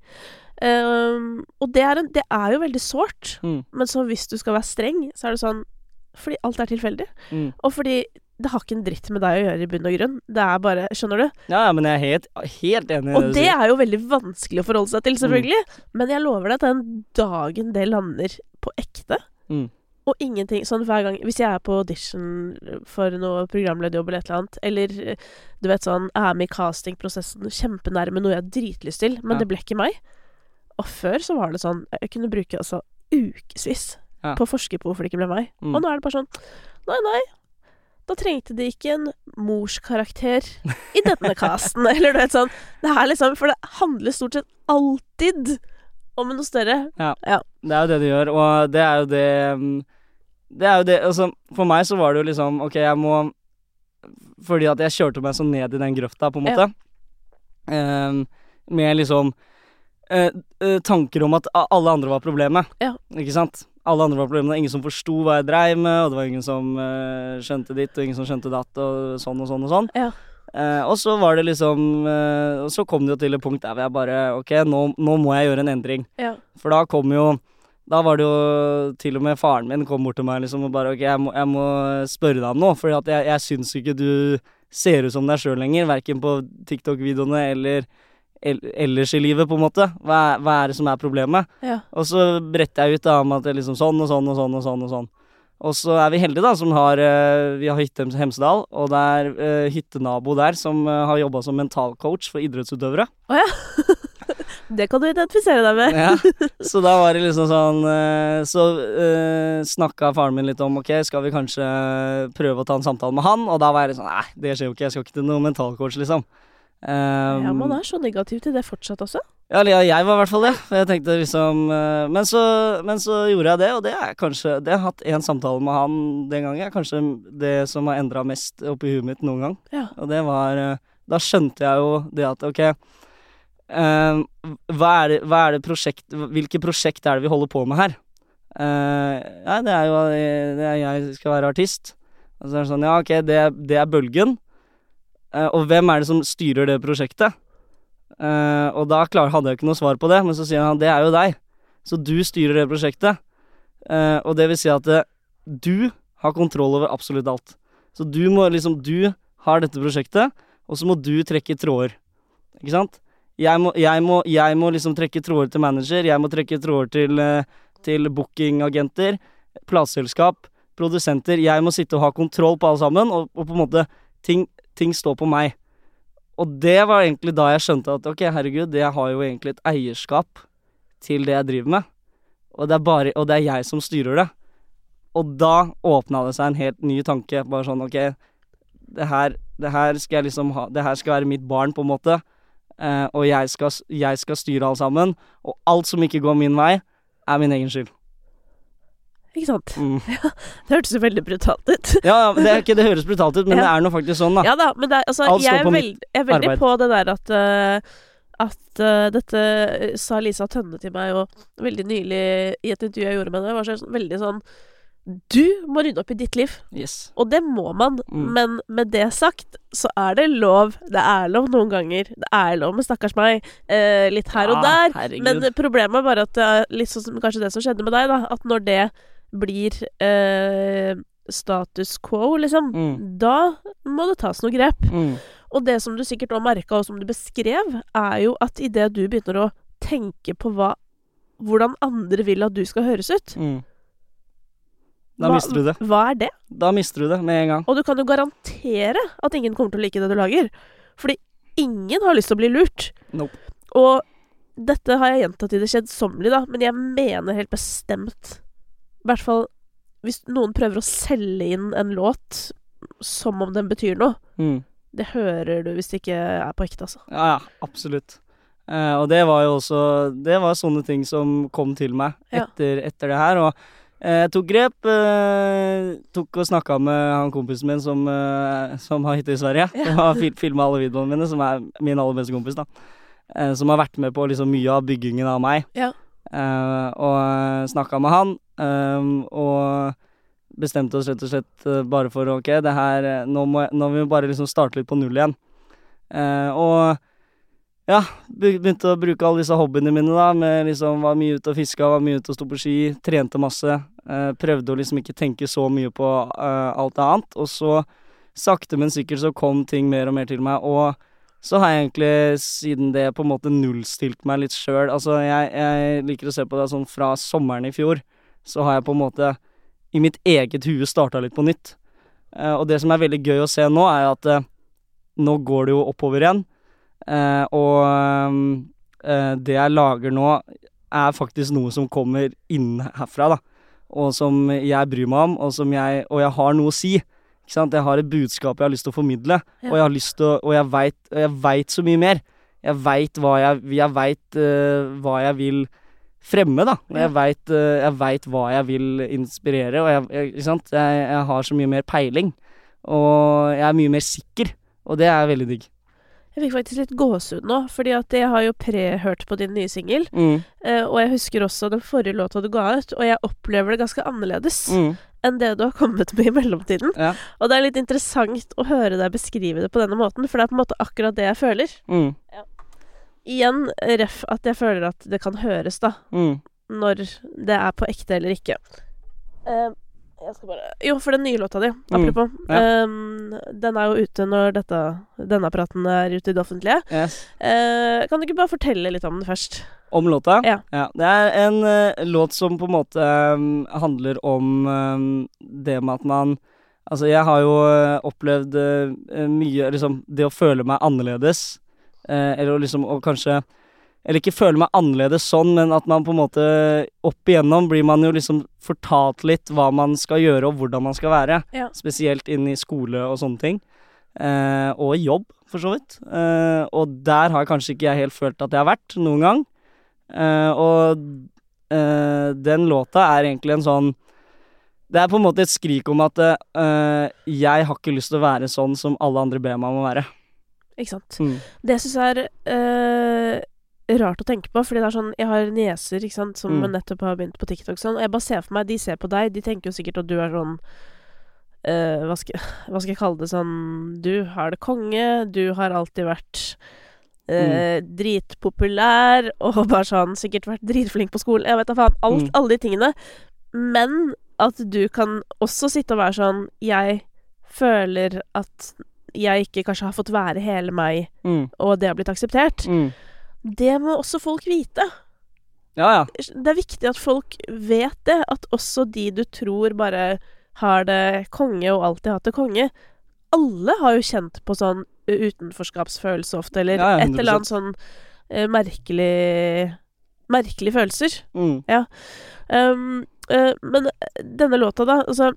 Og det er jo veldig sårt, men så hvis du skal være streng, så er det sånn fordi alt er tilfeldig, og fordi det har ikke en dritt med deg å gjøre i bunn og grunn. Det er bare, skjønner du? Ja, men jeg er helt enig. Og det er jo veldig vanskelig å forholde seg til, selvfølgelig. Men jeg lover deg at den dagen det lander på ekte, Og ingenting, sånn hver gang, hvis jeg på audition for noe programlederjobb eller et eller annet, eller du vet sånn, med i castingprosessen, kjempenærme noe jeg har dritlyst til, men det ble ikke meg. Og før så var det sånn, jeg kunne bruke altså ukesvis på å forske på hvorfor det ikke ble meg. Og nå det bare sånn, nei, da trengte de ikke en morskarakter i denne casten, eller du vet sånn, det liksom, for det handler stort sett alltid om noe større. Ja, det jo det de gjør, og det jo det, altså, for meg så var det jo liksom, ok, jeg må, fordi at jeg kjørte meg så ned i den grøfta, på en måte, med liksom tanker om at alle andre var problemet, ikke sant? Alle andre var problemet, ingen som forsto hva jeg dreiv med, og det var ingen som skjønte ditt, og ingen som skjønte datt, og sånn og sånn og sånn. Ja. Og så var det liksom og så kom det jo til et punkt der hvor jeg bare ok, nå må jeg gjøre en endring. Ja. For da var det jo til og med faren min kom bort til meg liksom og bare ok, jeg må spørre deg om noe, for at jeg syns ikke du ser ut som deg selv lenger, hverken på TikTok-videoene eller ellers i livet, på en måte. Hva det som problemet? Ja. Og så bretter jeg ut da om at det liksom sånn og sånn og sånn og sånn og sånn. Og så vi heldige da, som vi har hytte i Hemsedal, og det hyttenabo der som har jobbet som mentalcoach for idrettsutøvere. Åja, det kan du identifisere deg med. Ja, så da var det liksom sånn, så snakket faren min litt om, ok, skal vi kanskje prøve å ta en samtale med han? Og da var jeg litt sånn, nei, det skjer jo ikke, jeg skal ikke til noen mentalcoach liksom. Ja, man så negativ til det fortsatt også. Ja, jeg var i hvert fall det. Jeg tenkte liksom men så gjorde jeg det, og det kanskje det har hatt en samtale med han den gangen, kanskje det som har endret mest oppi huet mitt noen gang. Ja. Og det var da skjønte jeg jo det at ok, hva det prosjekt, hvilke prosjekt det vi holder på med her? Ja, det jo jeg skal være artist. Og så det sånn, ja ok, det bølgen. Og hvem det som styrer det prosjektet? Og da hadde jeg ikke noe svar på det, men så sier han, det jo deg. Så du styrer det prosjektet. Og det vil si at du har kontroll over absolutt alt. Så du har dette prosjektet, og så må du trekke tråder. Ikke sant? Jeg må liksom trekke tråder til manager, jeg må trekke tråder til bookingagenter, plateselskap, produsenter. Jeg må sitte og ha kontroll på alle sammen, og på en måte ting står på meg. Og det var egentlig da jeg skjønte at ok, herregud, jeg har jo egentlig et eierskap til det jeg driver med. Og det jeg som styrer det. Og da åpnet det seg en helt ny tanke. Bare sånn, ok, det her skal jeg liksom ha, det her skal være mitt barn på en måte. Og jeg skal styre alt sammen. Og alt som ikke går min vei, min egen skyld. Ikke sant? Ja, det hørtes jo veldig brutalt ut. Ja, det ikke det høres brutalt ut, men det nå faktisk sånn da. Ja da, men altså, jeg veldig på det der at dette sa Lisa Tønne til meg jo veldig nylig i et intervju jeg gjorde med henne. Det var sånn, veldig sånn, du må rydde opp i ditt liv. Yes. Og det må man, men med det sagt så det lov. Det lov noen ganger. Det lov med stakkars meg, litt her og der. Herregud. Men problemet bare at litt sånn som kanskje det som skjedde med deg da, at når det blir status quo, liksom, da må det tas noe grep. Og det som du sikkert også merket, og som du beskrev, jo at i det du begynner å tenke på hvordan andre vil at du skal høres ut, da mister du det. Hva det? Da mister du det med en gang. Og du kan jo garantere at ingen kommer til å like det du lager. Fordi ingen har lyst til å bli lurt. Nope. Og dette har jeg gjentatt i det kjedsommelige, da, men jeg mener helt bestemt, i hvert fall hvis noen prøver å selge inn en låt som om den betyr noe, det hører du hvis det ikke på ekte, altså. Ja, absolutt. Og det var jo også, det var sånne ting som kom til meg etter det her, og jeg tok grep, tok og snakket med han kompisen min som har hytte i Sverige, som har filmet alle videoene mine, som min aller beste kompis da, som har vært med på liksom mye av byggingen av meg. Ja. Og snakket med han, og bestemte oss rett og slett bare for, ok, det her, nå må vi bare liksom starte litt på null igjen. Og ja, begynte å bruke alle disse hobbyene mine da, med liksom var mye ute og fisket, var mye ute og stå på ski, trente masse, prøvde å liksom ikke tenke så mye på alt annet, og så sakte, men sikkert så kom ting mer og mer til meg, og så har jeg egentlig siden det på en måte nullstilt meg litt selv. Altså jeg liker å se på det sånn fra sommeren i fjor, så har jeg på en måte i mitt eget hue startet litt på nytt. Og det som veldig gøy å se nå at nå går det jo oppover igjen, og det jeg lager nå faktisk noe som kommer inn herfra da, og som jeg bryr meg om, og jeg har noe å si, ikke sant? Jeg har et budskap jeg har lyst til å formidle, og jeg har lyst til og jeg vet så mye mer. Jeg vet hva jeg vil fremme da, og jeg vet hva jeg vil inspirere, og ikke sant? Jeg har så mye mer peiling, og jeg mye mer sikker, og det veldig digg. Jeg fikk faktisk litt gåsehud nå, fordi at jeg har jo prehørt på din nye single, og jeg husker også den forrige låta du ga ut, og jeg opplever det ganske annerledes enn det du har kommet med i mellomtiden. Ja. Og det litt interessant å høre deg beskrive det på denne måten, for det på en måte akkurat det jeg føler. Ja. Igjen, ref at jeg føler at det kan høres da, når det på ekte eller ikke. Jeg skal bare... Jo, for den nye låta di, apropos. Ja. Den jo ute når denne praten ute i det offentlige. Yes. Kan du ikke bare fortelle litt om den først? Om låta? Ja. Ja. Det en låt som på en måte handler om det med at man... Altså, jeg har jo opplevd mye, liksom, det å føle meg annerledes. Eller liksom, og kanskje... Eller ikke føle meg annerledes sånn, men at man på en måte opp igjennom blir man jo liksom fortalt litt hva man skal gjøre og hvordan man skal være. Ja. Spesielt inn i skole og sånne ting. Og jobb, for så vidt. Og der har kanskje ikke jeg helt følt at jeg har vært noen gang. Og den låta egentlig en sånn... Det på en måte et skrik om at jeg har ikke lyst til å være sånn som alle andre ber meg om å være. Ikke sant. Det synes jeg rart å tenke på, fordi det sånn, jeg har nieser, ikke sant, som nettopp har begynt på TikTok sånn, og jeg bare ser for meg, de ser på deg, de tenker jo sikkert at du sånn hva skal jeg kalle det sånn, du har det konge, du har alltid vært dritpopulær, og bare sånn, sikkert vært dritflink på skolen, jeg vet da faen, alle de tingene, men at du kan også sitte og være sånn, jeg føler at jeg ikke kanskje har fått være hele meg, og det har blitt akseptert. Det må også folk vite. Ja. Det viktig at folk vet det, at også de du tror bare har det konge og alltid hatt det konge. Alle har jo kjent på sånn utenforskapsfølelse ofte, eller et eller annet sånn merkelige følelser. Ja. Men denne låta da, altså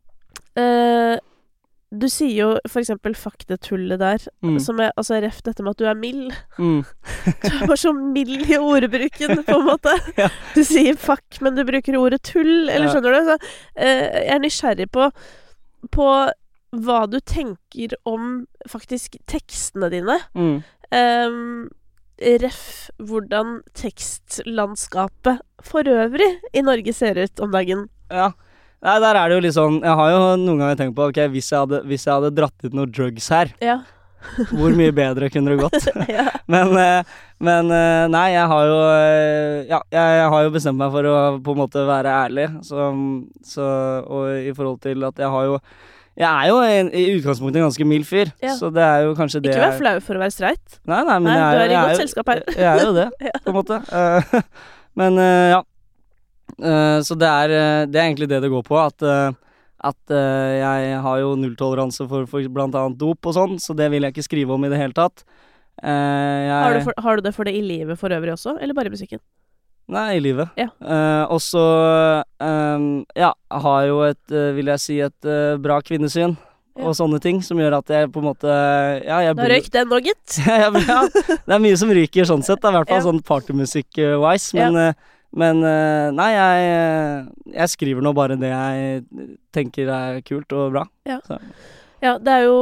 du sier jo for eksempel fuck-det-tullet der, som altså ref dette med at du mild. Du bare så mild i ordbruken, på en måte. Ja. Du sier fuck, men du bruker ordet tull, eller skjønner du? Så, jeg nysgjerrig på hva du tenker om faktisk tekstene dine. Ref hvordan tekstlandskapet for øvrig i Norge ser ut om dagen. Ja. Nei, der det jo litt sånn, jeg har jo noen ganger tenkt på, ok, hvis jeg hadde dratt ut noe drugs her, hvor mye bedre kunne det gått? Men nei, jeg har jo bestemt meg for å på en måte være ærlig, og i forhold til at jeg jo i utgangspunktet en ganske mild fyr, så det jo kanskje det... Ikke vær flau for å være streit. Nei, men du i godt selskap her. Jeg jo det, på en måte. Men ja. Så det egentlig det går på, at jeg har jo nulltoleranse for blant annet dop og sånn, så det vil jeg ikke skrive om i det hele tatt. Har du det for det i livet for øvrig også, eller bare i musikken? Nei, i livet. Ja. Og så har jo vil jeg si, et bra kvinnesyn. Og sånne ting som gjør at jeg på en måte Da røyk den nå, gitt. Ja, det mye som ryker sånn sett, i hvert fall sånn partymusikk-wise, men nei, jeg skriver nå bare det jeg tenker kult og bra. Ja, det jo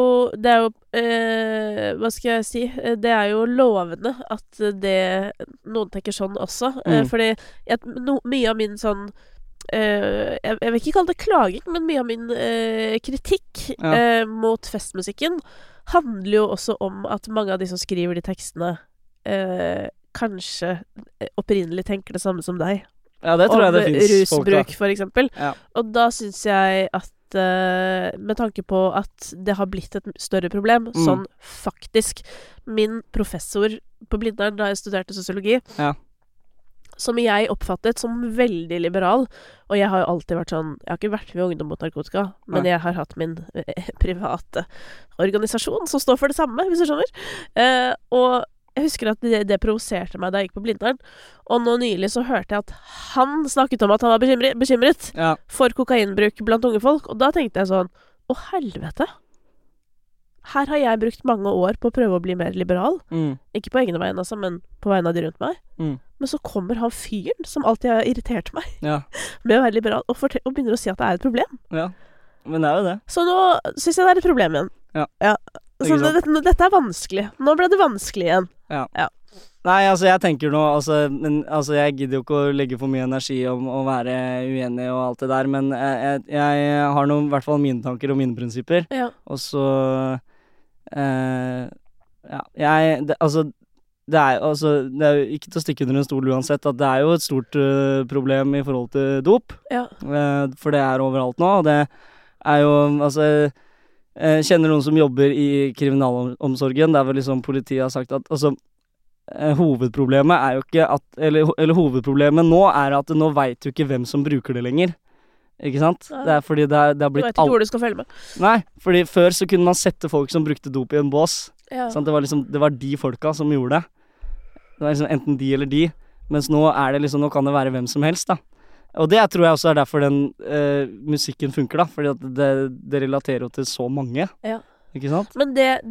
hva skal jeg si? Det jo lovende at noen tenker sånn også. Fordi mye av min sånn jeg vil ikke kalle det klaging, men mye av min kritikk mot festmusikken handler jo også om at mange av de som skriver de tekstene kanskje opprinnelig tenker det samme som deg. Ja, det tror jeg det finnes folk da. Rusbruk, for eksempel. Ja. Og da synes jeg at med tanke på at det har blitt et større problem, sånn faktisk min professor på Blindern da jeg studerte sosiologi, som jeg oppfattet som veldig liberal, og jeg har jo alltid vært sånn, jeg har ikke vært med i Ungdom mot narkotika, men jeg har hatt min private organisasjon som står for det samme, hvis du skjønner. Og jeg husker at det provoserte meg da jeg gikk på Blindern, og nå nylig så hørte jeg at han snakket om at han var bekymret for kokainbruk blant unge folk, og da tenkte jeg sånn, å helvete, her har jeg brukt mange år på å prøve å bli mer liberal. Ikke på egne vegne, altså, men på vegne av de rundt meg. Men så kommer han fyren, som alltid har irritert meg, med å være liberal, og begynner å si at det er et problem. Ja, men det er jo det. Så nå synes jeg det er et problem igjen. Så dette er vanskelig. Nå ble det vanskelig igjen. Nei, altså jeg tenker nå, jeg gidder jo ikke å legge for mye energi om å være uenig og alt det der, men jeg har nå i hvert fall mine tanker og mine prinsipper. Og så det er jo ikke til å stikke under en stol uansett at det er jo et stort problem i forhold til dop, for det er overalt nå, og det er jo, jeg kjenner noen som jobber i kriminalomsorgen, der vel liksom politiet har sagt at, hovedproblemet er jo ikke at, eller hovedproblemet nå er at nå vet du ikke hvem som bruker det lenger. Ikke sant? Det er fordi det har blitt... Du vet ikke hvor du skal følge med. Nei, fordi før så kunne man sette folk som brukte dop i en bås. Sant? Det var de folka som gjorde det. Det var liksom enten de eller de. Mens nå er det liksom, nå kan det være hvem som helst da. Og det tror jeg også er derfor den musikken funker da. Fordi at det relaterer jo til så mange. Ikke sant? Men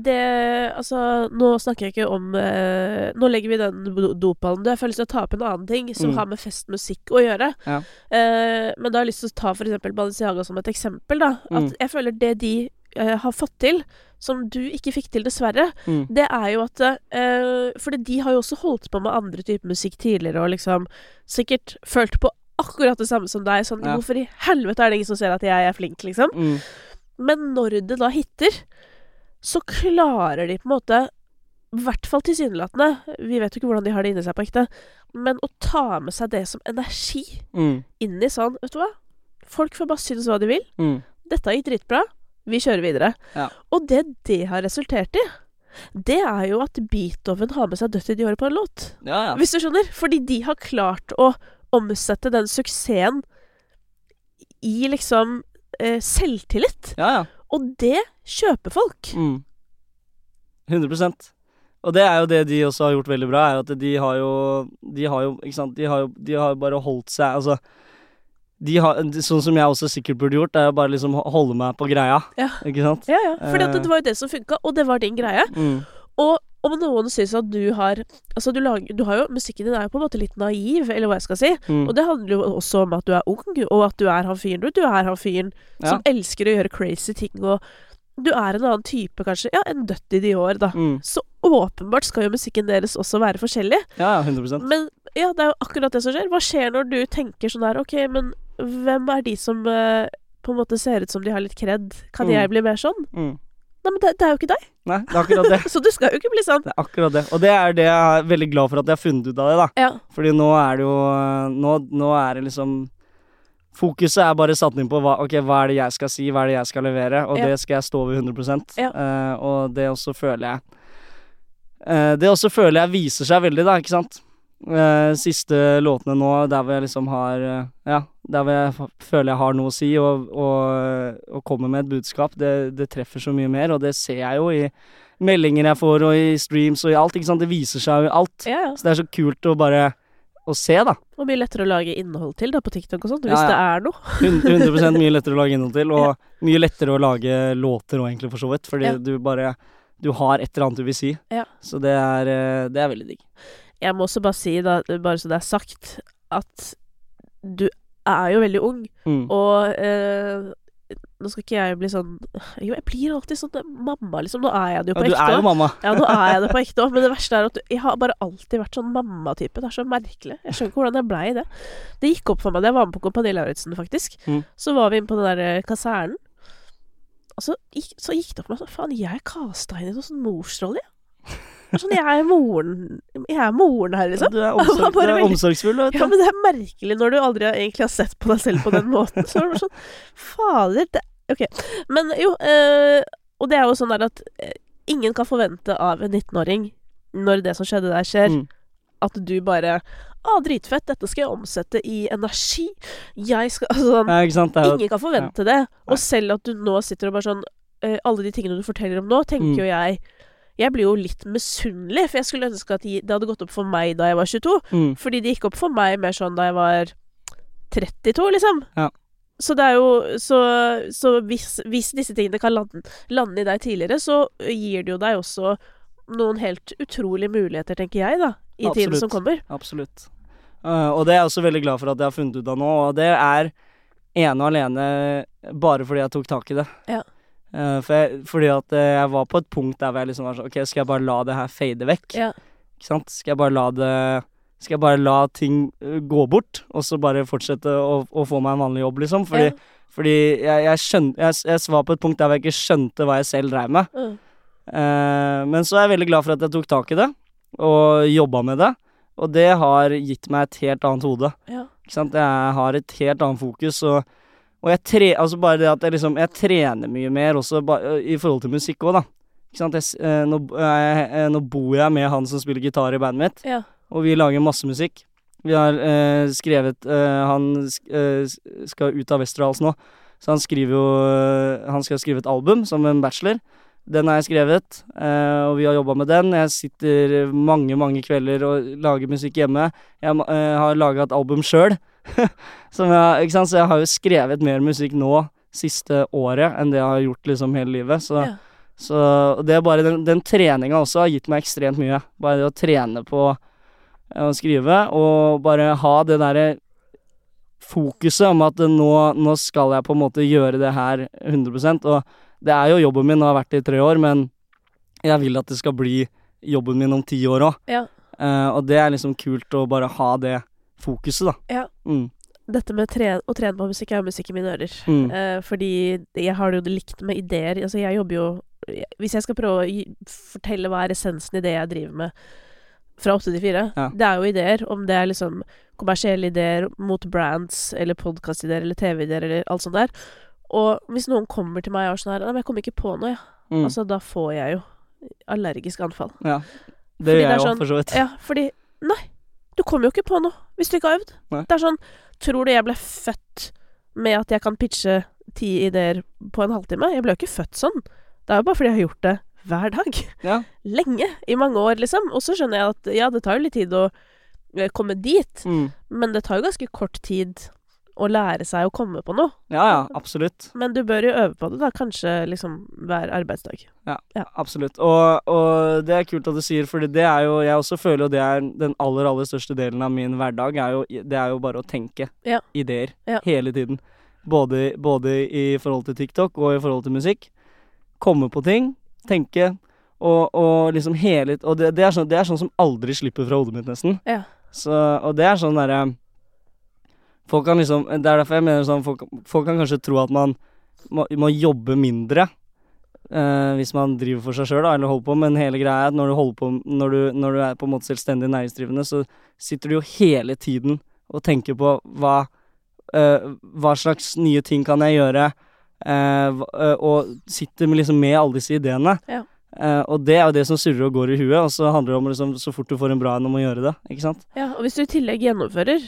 nå snakker jeg ikke om nå legger vi den dopballen. Jeg får lyst til å ta opp en annen ting som har med festmusikk å gjøre. Men da har jeg lyst til å ta for eksempel Balenciaga som et eksempel da. At jeg føler det de har fått til, som du ikke fikk til dessverre, det er jo at fordi de har jo også holdt på med andre typer musikk tidligere, og liksom sikkert følt på akkurat det samme som deg, sånn, hvorfor i helvete er det ingen som ser at jeg er flink, liksom? Men når det da hitter, så klarer de på en måte, i hvert fall tilsynelatende, vi vet jo ikke hvordan de har det inni seg på ekte, men å ta med seg det som energi inn i sånn, vet du hva? Folk får bare synes hva de vil. Dette har gitt dritbra, vi kjører videre. Og det har resultert i, det er jo at Beethoven har med seg dødt i de året på en låt. Hvis du skjønner? Fordi de har klart å omsette den suksessen i liksom selvtillit. Og det kjøper folk. 100%. Og det er jo det de også har gjort veldig bra, er at de har jo, ikke sant, de har jo bare holdt seg, sånn som jeg også sikkert burde gjort, er jo bare liksom holde meg på greia, ikke sant? Fordi at det var jo det som funket, og det var din greie. Og om noen synes at du har du har jo, musikken din er jo på en måte litt naiv, eller hva jeg skal si, og det handler jo også om at du er ung, og at du er han fyren som elsker å gjøre crazy ting, og du er en annen type kanskje, en dødt i de år da, så åpenbart skal jo musikken deres også være forskjellig. 100%. Men det er jo akkurat det som skjer. Hva skjer når du tenker sånn her, ok, men hvem er de som på en måte ser ut som de har litt kred? Kan jeg bli mer sånn? Nei, men det er jo ikke deg. Nei, det er akkurat det. Så du skal jo ikke bli sånn. Det er akkurat det. Og det er det jeg er veldig glad for at jeg har funnet ut av det da. Fordi nå er det jo, nå er det liksom, fokuset er bare satt inn på hva er det jeg skal si, hva er det jeg skal levere, og det skal jeg stå over 100%. Og det også føler jeg viser seg veldig da, ikke sant? Siste låtene nå, der hvor jeg liksom har, der hvor jeg føler jeg har noe å si, og kommer med et budskap, det treffer så mye mer, og det ser jeg jo i meldinger jeg får, og i streams, og i alt, ikke sant? Det viser seg jo i alt. Så det er så kult å bare å se da. Og mye lettere å lage innhold til da på TikTok og sånt, hvis det er noe. 100% mye lettere å lage innhold til, og mye lettere å lage låter og egentlig for så vidt, fordi du har et eller annet du vil si. Så det er veldig digg. Jeg må også bare si da, bare så det er sagt, at du er jo veldig ung, og nå skal ikke jeg bli sånn, jo, jeg blir alltid sånn mamma, liksom, nå er jeg det jo på ekte. Du er jo mamma. Nå er jeg det på ekte, men det verste er at jeg har bare alltid vært sånn mamma-type, det er så merkelig. Jeg skjønner ikke hvordan jeg ble i det. Det gikk opp for meg, jeg var med på Kompani Lauritzen faktisk, så var vi inne på den der kasernen, og så gikk det opp med sånn, faen, jeg kastet inn i noen sånn morsrolle, sånn, jeg er moren her, liksom. Du er omsorgsfull, vet du. Ja, men det er merkelig når du aldri egentlig har sett på deg selv på den måten. Så er det sånn, fader, ok. Men jo, og det er jo sånn der at ingen kan forvente av en 19-åring, når det som skjedde der skjer, at du bare dritfett, dette skal jeg omsette i energi. Jeg skal, altså, ikke sant? ingen kan forvente det. Og selv at du nå sitter og bare sånn, alle de tingene du forteller om nå, tenker jo jeg blir jo litt misunnelig, for jeg skulle ønske at det hadde gått opp for meg da jeg var 22, fordi det gikk opp for meg mer sånn da jeg var 32, liksom. Ja. Så det er jo, så hvis disse tingene kan lande i deg tidligere, så gir det jo deg også noen helt utrolige muligheter, tenker jeg da, i tiden som kommer. Absolutt. Og det er jeg også veldig glad for at jeg har funnet ut av nå, og det er ene og alene bare fordi jeg tok tak i det. Ja. Fordi at jeg var på et punkt der hvor jeg liksom var sånn, ok, skal jeg bare la det her fade vekk? Ja. Ikke sant? Skal jeg bare la ting gå bort, og så bare fortsette å få meg en vanlig jobb, liksom? Fordi jeg var på et punkt der hvor jeg ikke skjønte hva jeg selv drev med. Men så er jeg veldig glad for at jeg tok tak i det, og jobbet med det, og det har gitt meg et helt annet hode. Ja. Ikke sant? Jeg har et helt annet fokus, og altså bare det at jeg trener mye mer også i forhold til musikk også da. Ikke sant? Nå bor jeg med han som spiller gitar i bandet mitt, Ja. og vi lager masse musikk. Vi har skrevet, han skal ut av Westerdals nå, så han skal skrive et album som en bachelor. Den har jeg skrevet, og vi har jobbet med den. Jeg sitter mange kvelder og lager musikk hjemme. Jeg har laget et album selv. Ikke sant? Så jeg har jo skrevet mer musikk nå siste året enn det jeg har gjort liksom hele livet. Så det er bare den treningen også har gitt meg ekstremt mye. Bare det å trene på å skrive, og bare ha det der fokuset om at nå skal jeg på en måte gjøre det her 100%, og det er jo jobben min, og har vært det i 3 år, men jeg vil at det skal bli jobben min om 10 år også. Ja. Og det er liksom kult å bare ha det fokuset da. Ja. Dette med å trene på musikk er jo musikk i mine ører. Fordi jeg har det jo likt med ideer. Altså jeg jobber jo, hvis jeg skal prøve å fortelle hva er essensen i det jeg driver med fra 8 til 4, det er jo ideer, om det er liksom kommersielle ideer mot brands, eller podcast-ideer, eller TV-ideer, eller alt sånt der. Og hvis noen kommer til meg og er sånn her, men jeg kommer ikke på noe, altså da får jeg jo allergisk anfall. Ja, det gjør jeg jo for så vidt. Ja, fordi, nei, du kommer jo ikke på noe hvis du ikke har øvd. Nei. Det er sånn, tror du jeg ble født med at jeg kan pitche 10 ideer på en halvtime? Jeg ble jo ikke født sånn. Det er jo bare fordi jeg har gjort det hver dag. Ja. Lenge, i mange år liksom. Og så skjønner jeg at, ja, det tar jo litt tid å komme dit, men det tar jo ganske kort tid å lære seg å komme på noe. Ja, absolutt. Men du bør jo øve på det da, kanskje liksom hver arbeidsdag. Ja, absolutt. Og det er kult at du sier, fordi det er jo, jeg også føler jo det er den aller største delen av min hverdag, det er jo bare å tenke ideer hele tiden. Både i forhold til TikTok og i forhold til musikk. Komme på ting, tenke, og liksom og det er sånn som aldri slipper fra hodet mitt nesten. Ja. Og det er sånn der... Folk kan liksom, det er derfor jeg mener sånn, folk kan kanskje tro at man må jobbe mindre hvis man driver for seg selv da, eller holder på, men hele greia er at når du er på en måte selvstendig næringsdrivende, så sitter du jo hele tiden og tenker på hva slags nye ting kan jeg gjøre, og sitter med alle disse ideene. Ja. Og det er jo det som surrer og går i huet, og så handler det om liksom, så fort du får en bra en om å gjøre det, ikke sant? Ja, og hvis du i tillegg gjennomfører,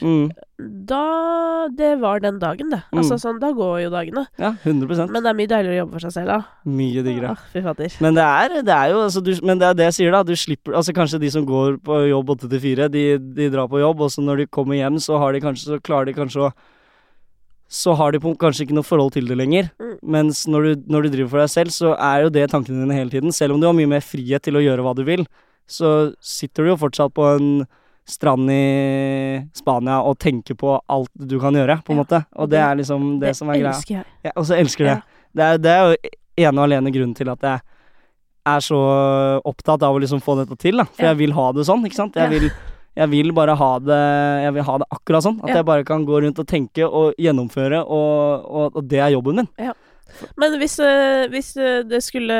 det var den dagen det. Altså sånn, da går jo dagene. Ja, 100%. Men det er mye deiligere å jobbe for seg selv da. Mye diggere. Fy fader. Men det er jo, altså, men det er det jeg sier da, du slipper, altså kanskje de som går på jobb 8 til 4, de drar på jobb, og så når de kommer hjem, så klarer de kanskje så har de kanskje ikke noe forhold til det lenger. Mens når du driver for deg selv, så er jo det tankene dine hele tiden. Selv om du har mye mer frihet til å gjøre hva du vil, så sitter du jo fortsatt på en strand i Spania og tenker på alt du kan gjøre, på en måte. Og det er liksom det som er greia. Det elsker jeg. Ja, og så elsker det. Det er jo ene og alene grunnen til at jeg er så opptatt av å liksom få dette til, da. For jeg vil ha det sånn, ikke sant? Jeg vil bare ha det akkurat sånn, at jeg bare kan gå rundt og tenke og gjennomføre, og det er jobben min. Ja. Men hvis det skulle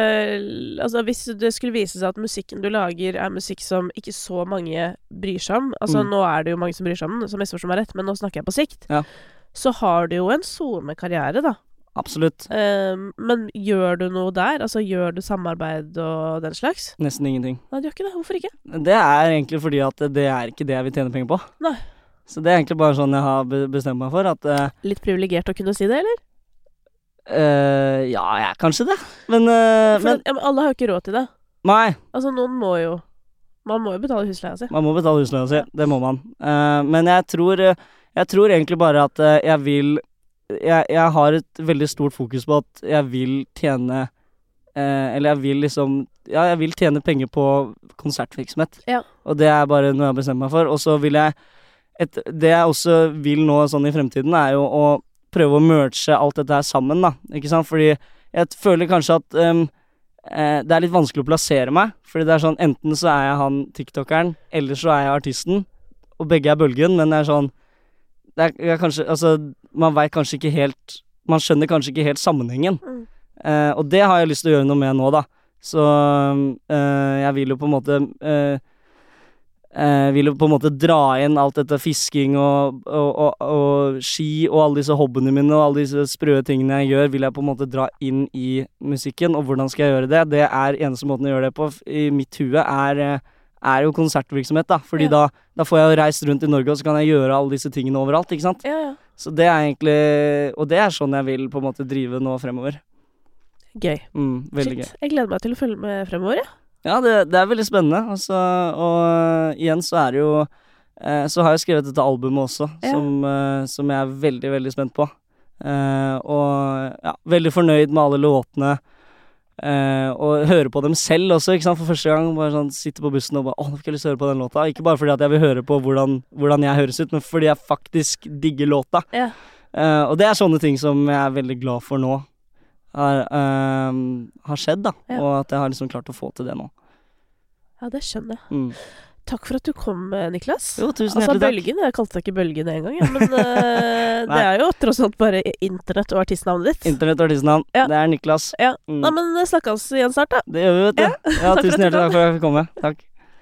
vise seg at musikken du lager er musikk som ikke så mange bryr seg om, altså nå er det jo mange som bryr seg om den, som misforstår meg rett, men nå snakker jeg på sikt, så har du jo en SoMe-karriere da. Absolutt. Men gjør du noe der? Altså, gjør du samarbeid og den slags? Nesten ingenting. Nei, du gjør ikke det. Hvorfor ikke? Det er egentlig fordi at det er ikke det jeg vil tjene penger på. Nei. Så det er egentlig bare sånn jeg har bestemt meg for at Litt privilegert å kunne si det, eller? Ja, jeg er kanskje det. Men men alle har jo ikke råd til det. Nei. Altså, man må jo betale husleia si. Man må betale husleia si, det må man. Men jeg tror egentlig bare at jeg har et veldig stort fokus på at jeg vil tjene eller jeg vil liksom jeg vil tjene penger på konsertvirksomhet. Ja. Og det er bare noe jeg har bestemt meg for. Og så vil jeg det jeg også vil nå sånn i fremtiden, er jo å prøve å merge alt dette her sammen, da. Ikke sant? Fordi jeg føler kanskje at det er litt vanskelig å plassere meg. Fordi det er sånn, enten så er jeg han TikTokeren, eller så er jeg artisten. Og begge er bølgen, men det er sånn det er kanskje, altså, man vet kanskje ikke helt man skjønner kanskje ikke helt sammenhengen. Og det har jeg lyst til å gjøre noe med nå, da. Så jeg vil jo på en måte dra inn alt dette fisking og ski og alle disse hobbyene mine og alle disse sprøde tingene jeg gjør, vil jeg på en måte dra inn i musikken. Og hvordan skal jeg gjøre det? Det er eneste måten å gjøre det på i mitt hue er jo konsertvirksomhet, da. Fordi da får jeg jo reist rundt i Norge, og så kan jeg gjøre alle disse tingene overalt, ikke sant? Ja. Så det er egentlig og det er sånn jeg vil på en måte drive nå fremover. Gøy. Veldig gøy. Jeg gleder meg til å følge med fremover, ja. Ja, det er veldig spennende. Altså, og igjen så er det jo så har jeg skrevet dette albumet også, som jeg er veldig, veldig spent på. Og ja, veldig fornøyd med alle låtene. Og høre på dem selv også, ikke sant, for første gang. Bare sånn, sitte på bussen og bare nå fikk jeg lyst til å høre på den låta. Ikke bare fordi at jeg vil høre på hvordan jeg høres ut, men fordi jeg faktisk digger låta. Ja. Og det er sånne ting som jeg er veldig glad for nå har skjedd, da. Ja. Og at jeg har liksom klart å få til det nå. Ja, det skjønner jeg. Takk for at du kom, Niklas. Jo, tusen hjertelig takk. Bølgen, jeg kalte deg ikke Bølgen en gang, men det er jo tross alt bare internett og artistnavnet ditt. Internett og artistnavn, det er Niklas. Ja, Nei, men snakkes igjen snart, da. Det gjør vi, vet du. Ja, tusen hjertelig takk for at jeg fikk komme. Takk.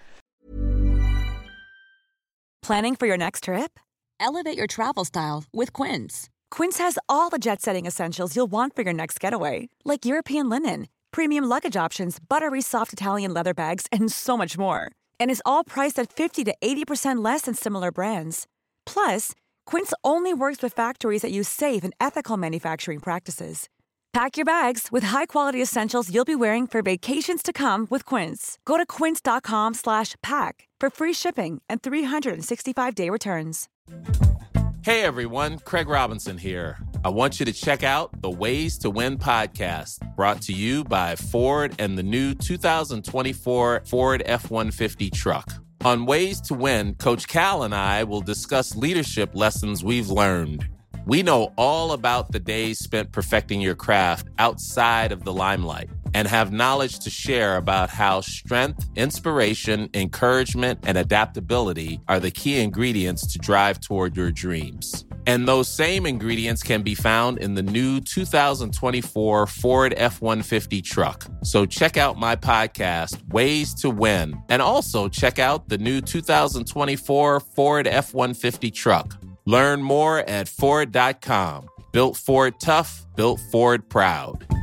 Planning for your next trip? Elevate your travel style with Quince. Quince has all the jet-setting essentials you'll want for your next getaway, like European linen, premium luggage options, buttery soft Italian leather bags, and so much more. And is all priced at 50 to 80% less than similar brands. Plus, Quince only works with factories that use safe and ethical manufacturing practices. Pack your bags with high-quality essentials you'll be wearing for vacations to come with Quince. Go to quince.com/pack for free shipping and 365-day returns. Hey everyone, Craig Robinson here. I want you to check out the Ways to Win podcast, brought to you by Ford and the new 2024 Ford F-150 truck. On Ways to Win, Coach Cal and I will discuss leadership lessons we've learned. We know all about the days spent perfecting your craft outside of the limelight and have knowledge to share about how strength, inspiration, encouragement, and adaptability are the key ingredients to drive toward your dreams. And those same ingredients can be found in the new 2024 Ford F-150 truck. So check out my podcast, Ways to Win, and also check out the new 2024 Ford F-150 truck. Learn more at Ford.com. Built Ford tough, built Ford proud.